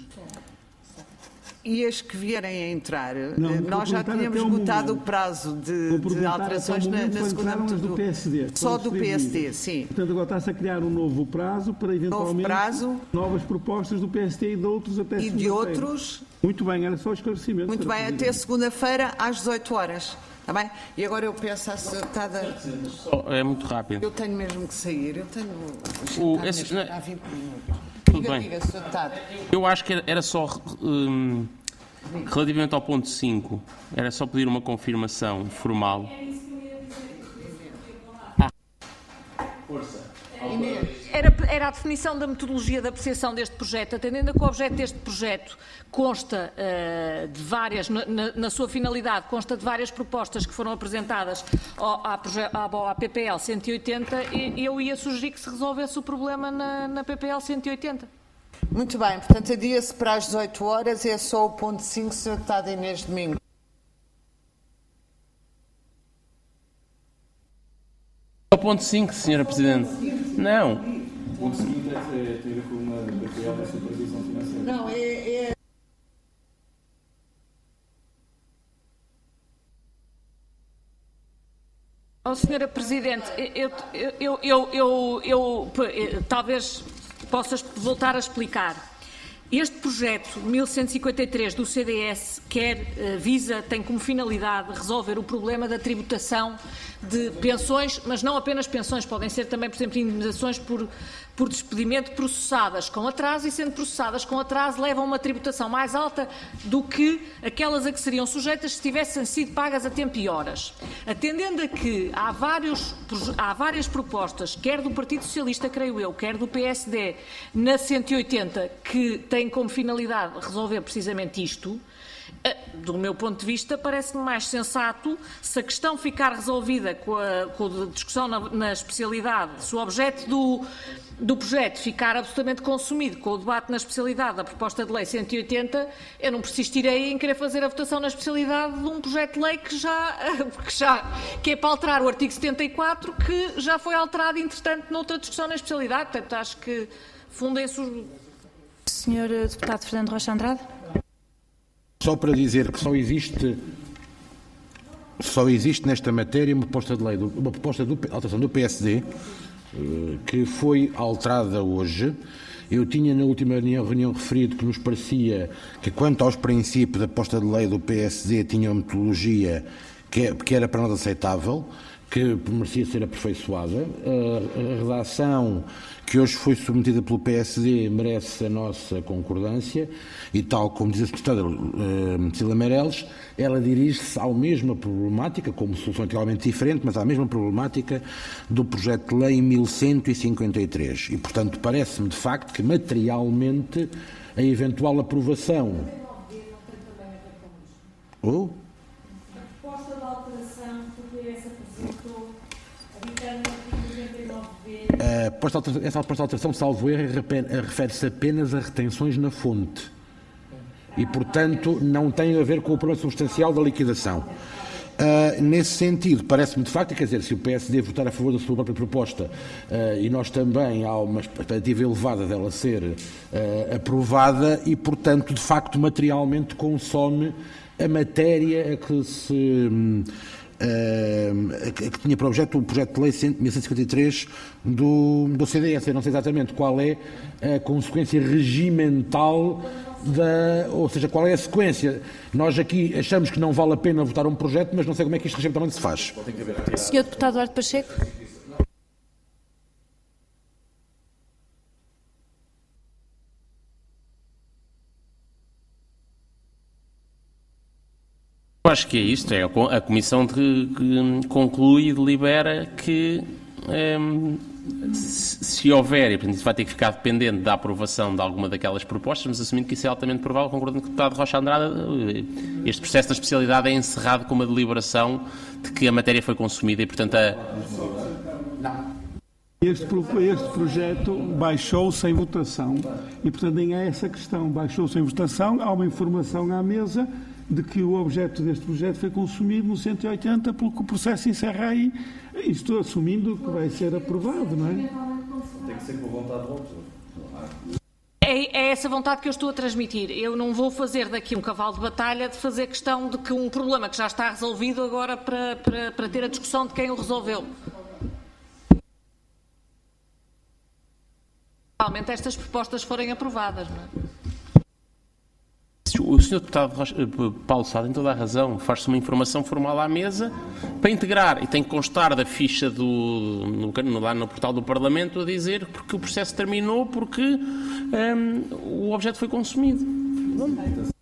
E as que vierem a entrar, Não, nós já tínhamos esgotado o prazo de, de alterações na, na segunda metade do P S D. Só do P S D, sim. Portanto, agora está-se a criar um novo prazo para eventualmente prazo. novas propostas do P S D e de outros até E de outros. Muito bem, era só esclarecimento. Muito bem, até segunda-feira às dezoito horas. Está bem? E agora eu peço à senhora deputada... É muito rápido. Eu tenho mesmo que sair. Eu tenho... O, esse, não, há vinte minutos. tudo Diga, bem. diga, senhor deputado. Eu acho que era só, hum, relativamente ao ponto cinco, era só pedir uma confirmação formal. Ah. Força. Era, era a definição da metodologia de apreciação deste projeto, atendendo a que o objeto deste projeto consta uh, de várias, na, na sua finalidade, consta de várias propostas que foram apresentadas ao, à, à, à P P L cento e oitenta, e eu ia sugerir que se resolvesse o problema na, na P P L cento e oitenta. Muito bem, portanto, adia-se para as dezoito horas, é só o ponto cinco, senhor deputado Inês Domingos. ponto cinco, senhora Presidente. Não. O ponto seguinte é ter a ver com uma B P L da supervisão financeira. Não, é... é... Oh, senhora Presidente, eu, eu, eu, eu, eu, eu, eu talvez possa voltar a explicar. Este projeto mil cento e cinquenta e três do C D S quer, visa, tem como finalidade resolver o problema da tributação de pensões, mas não apenas pensões, podem ser também, por exemplo, indemnizações por, por despedimento processadas com atraso e, sendo processadas com atraso, levam uma tributação mais alta do que aquelas a que seriam sujeitas se tivessem sido pagas a tempo e horas. Atendendo a que há, vários, há várias propostas, quer do Partido Socialista, creio eu, quer do P S D, na cento e oitenta, que têm como finalidade resolver precisamente isto, do meu ponto de vista, parece-me mais sensato, se a questão ficar resolvida com a, com a discussão na, na especialidade, se o objeto do, do projeto ficar absolutamente consumido com o debate na especialidade da proposta de lei cento e oitenta, eu não persistirei em querer fazer a votação na especialidade de um projeto de lei que já, que já que é para alterar o artigo setenta e quatro, que já foi alterado, entretanto, noutra discussão na especialidade. Portanto, acho que fundem-se os... senhor Deputado Fernando Rocha Andrade. Só para dizer que só existe, só existe nesta matéria uma proposta de lei, uma proposta de alteração do P S D, que foi alterada hoje. Eu tinha na última reunião, reunião referido que nos parecia que, quanto aos princípios da proposta de lei do P S D, tinha uma metodologia que, que era para nós aceitável, que merecia ser aperfeiçoada. A, a redação que hoje foi submetida pelo P S D merece a nossa concordância e, tal como diz a secretária uh, Cecília Meireles, ela dirige-se à mesma problemática, como solução integralmente diferente, mas à mesma problemática do projeto de lei mil cento e cinquenta e três. E, portanto, parece-me de facto que materialmente a eventual aprovação... Oh? A proposta, essa proposta de alteração, salvo erro, refere-se apenas a retenções na fonte e, portanto, não tem a ver com o problema substancial da liquidação. Uh, nesse sentido, parece-me de facto, quer dizer, se o P S D votar a favor da sua própria proposta uh, e nós também, há uma expectativa elevada dela ser uh, aprovada e, portanto, de facto, materialmente consome a matéria a que se... Um, Uh, que tinha para objeto o projeto de lei mil cento e cinquenta e três do, do C D S. Eu não sei exatamente qual é a consequência regimental, da, ou seja, qual é a sequência. Nós aqui achamos que não vale a pena votar um projeto, mas não sei como é que isto regimentalmente se faz. senhor Deputado Duarte Pacheco. Eu acho que é isto, é a Comissão de, que conclui e delibera que um, se, se houver, e portanto isso vai ter que ficar dependente da aprovação de alguma daquelas propostas, mas assumindo que isso é altamente provável, concordo com o deputado Rocha Andrade, este processo da especialidade é encerrado com uma deliberação de que a matéria foi consumida e, portanto, a... Este, este projeto baixou sem votação e, portanto, nem é essa questão. Baixou sem votação, há uma informação à mesa de que o objeto deste projeto foi consumido no cento e oitenta, pelo que o processo encerra aí. Estou assumindo que vai ser aprovado, não é? Tem que ser com a vontade do autor. É, é essa vontade que eu estou a transmitir. Eu não vou fazer daqui um cavalo de batalha de fazer questão de que um problema que já está resolvido agora para, para, para ter a discussão de quem o resolveu. Realmente estas propostas forem aprovadas, não é? O senhor Deputado Paulo Sá tem toda a razão, faz-se uma informação formal à mesa para integrar e tem que constar da ficha do, no, lá no portal do Parlamento a dizer porque o processo terminou porque um, o objeto foi consumido.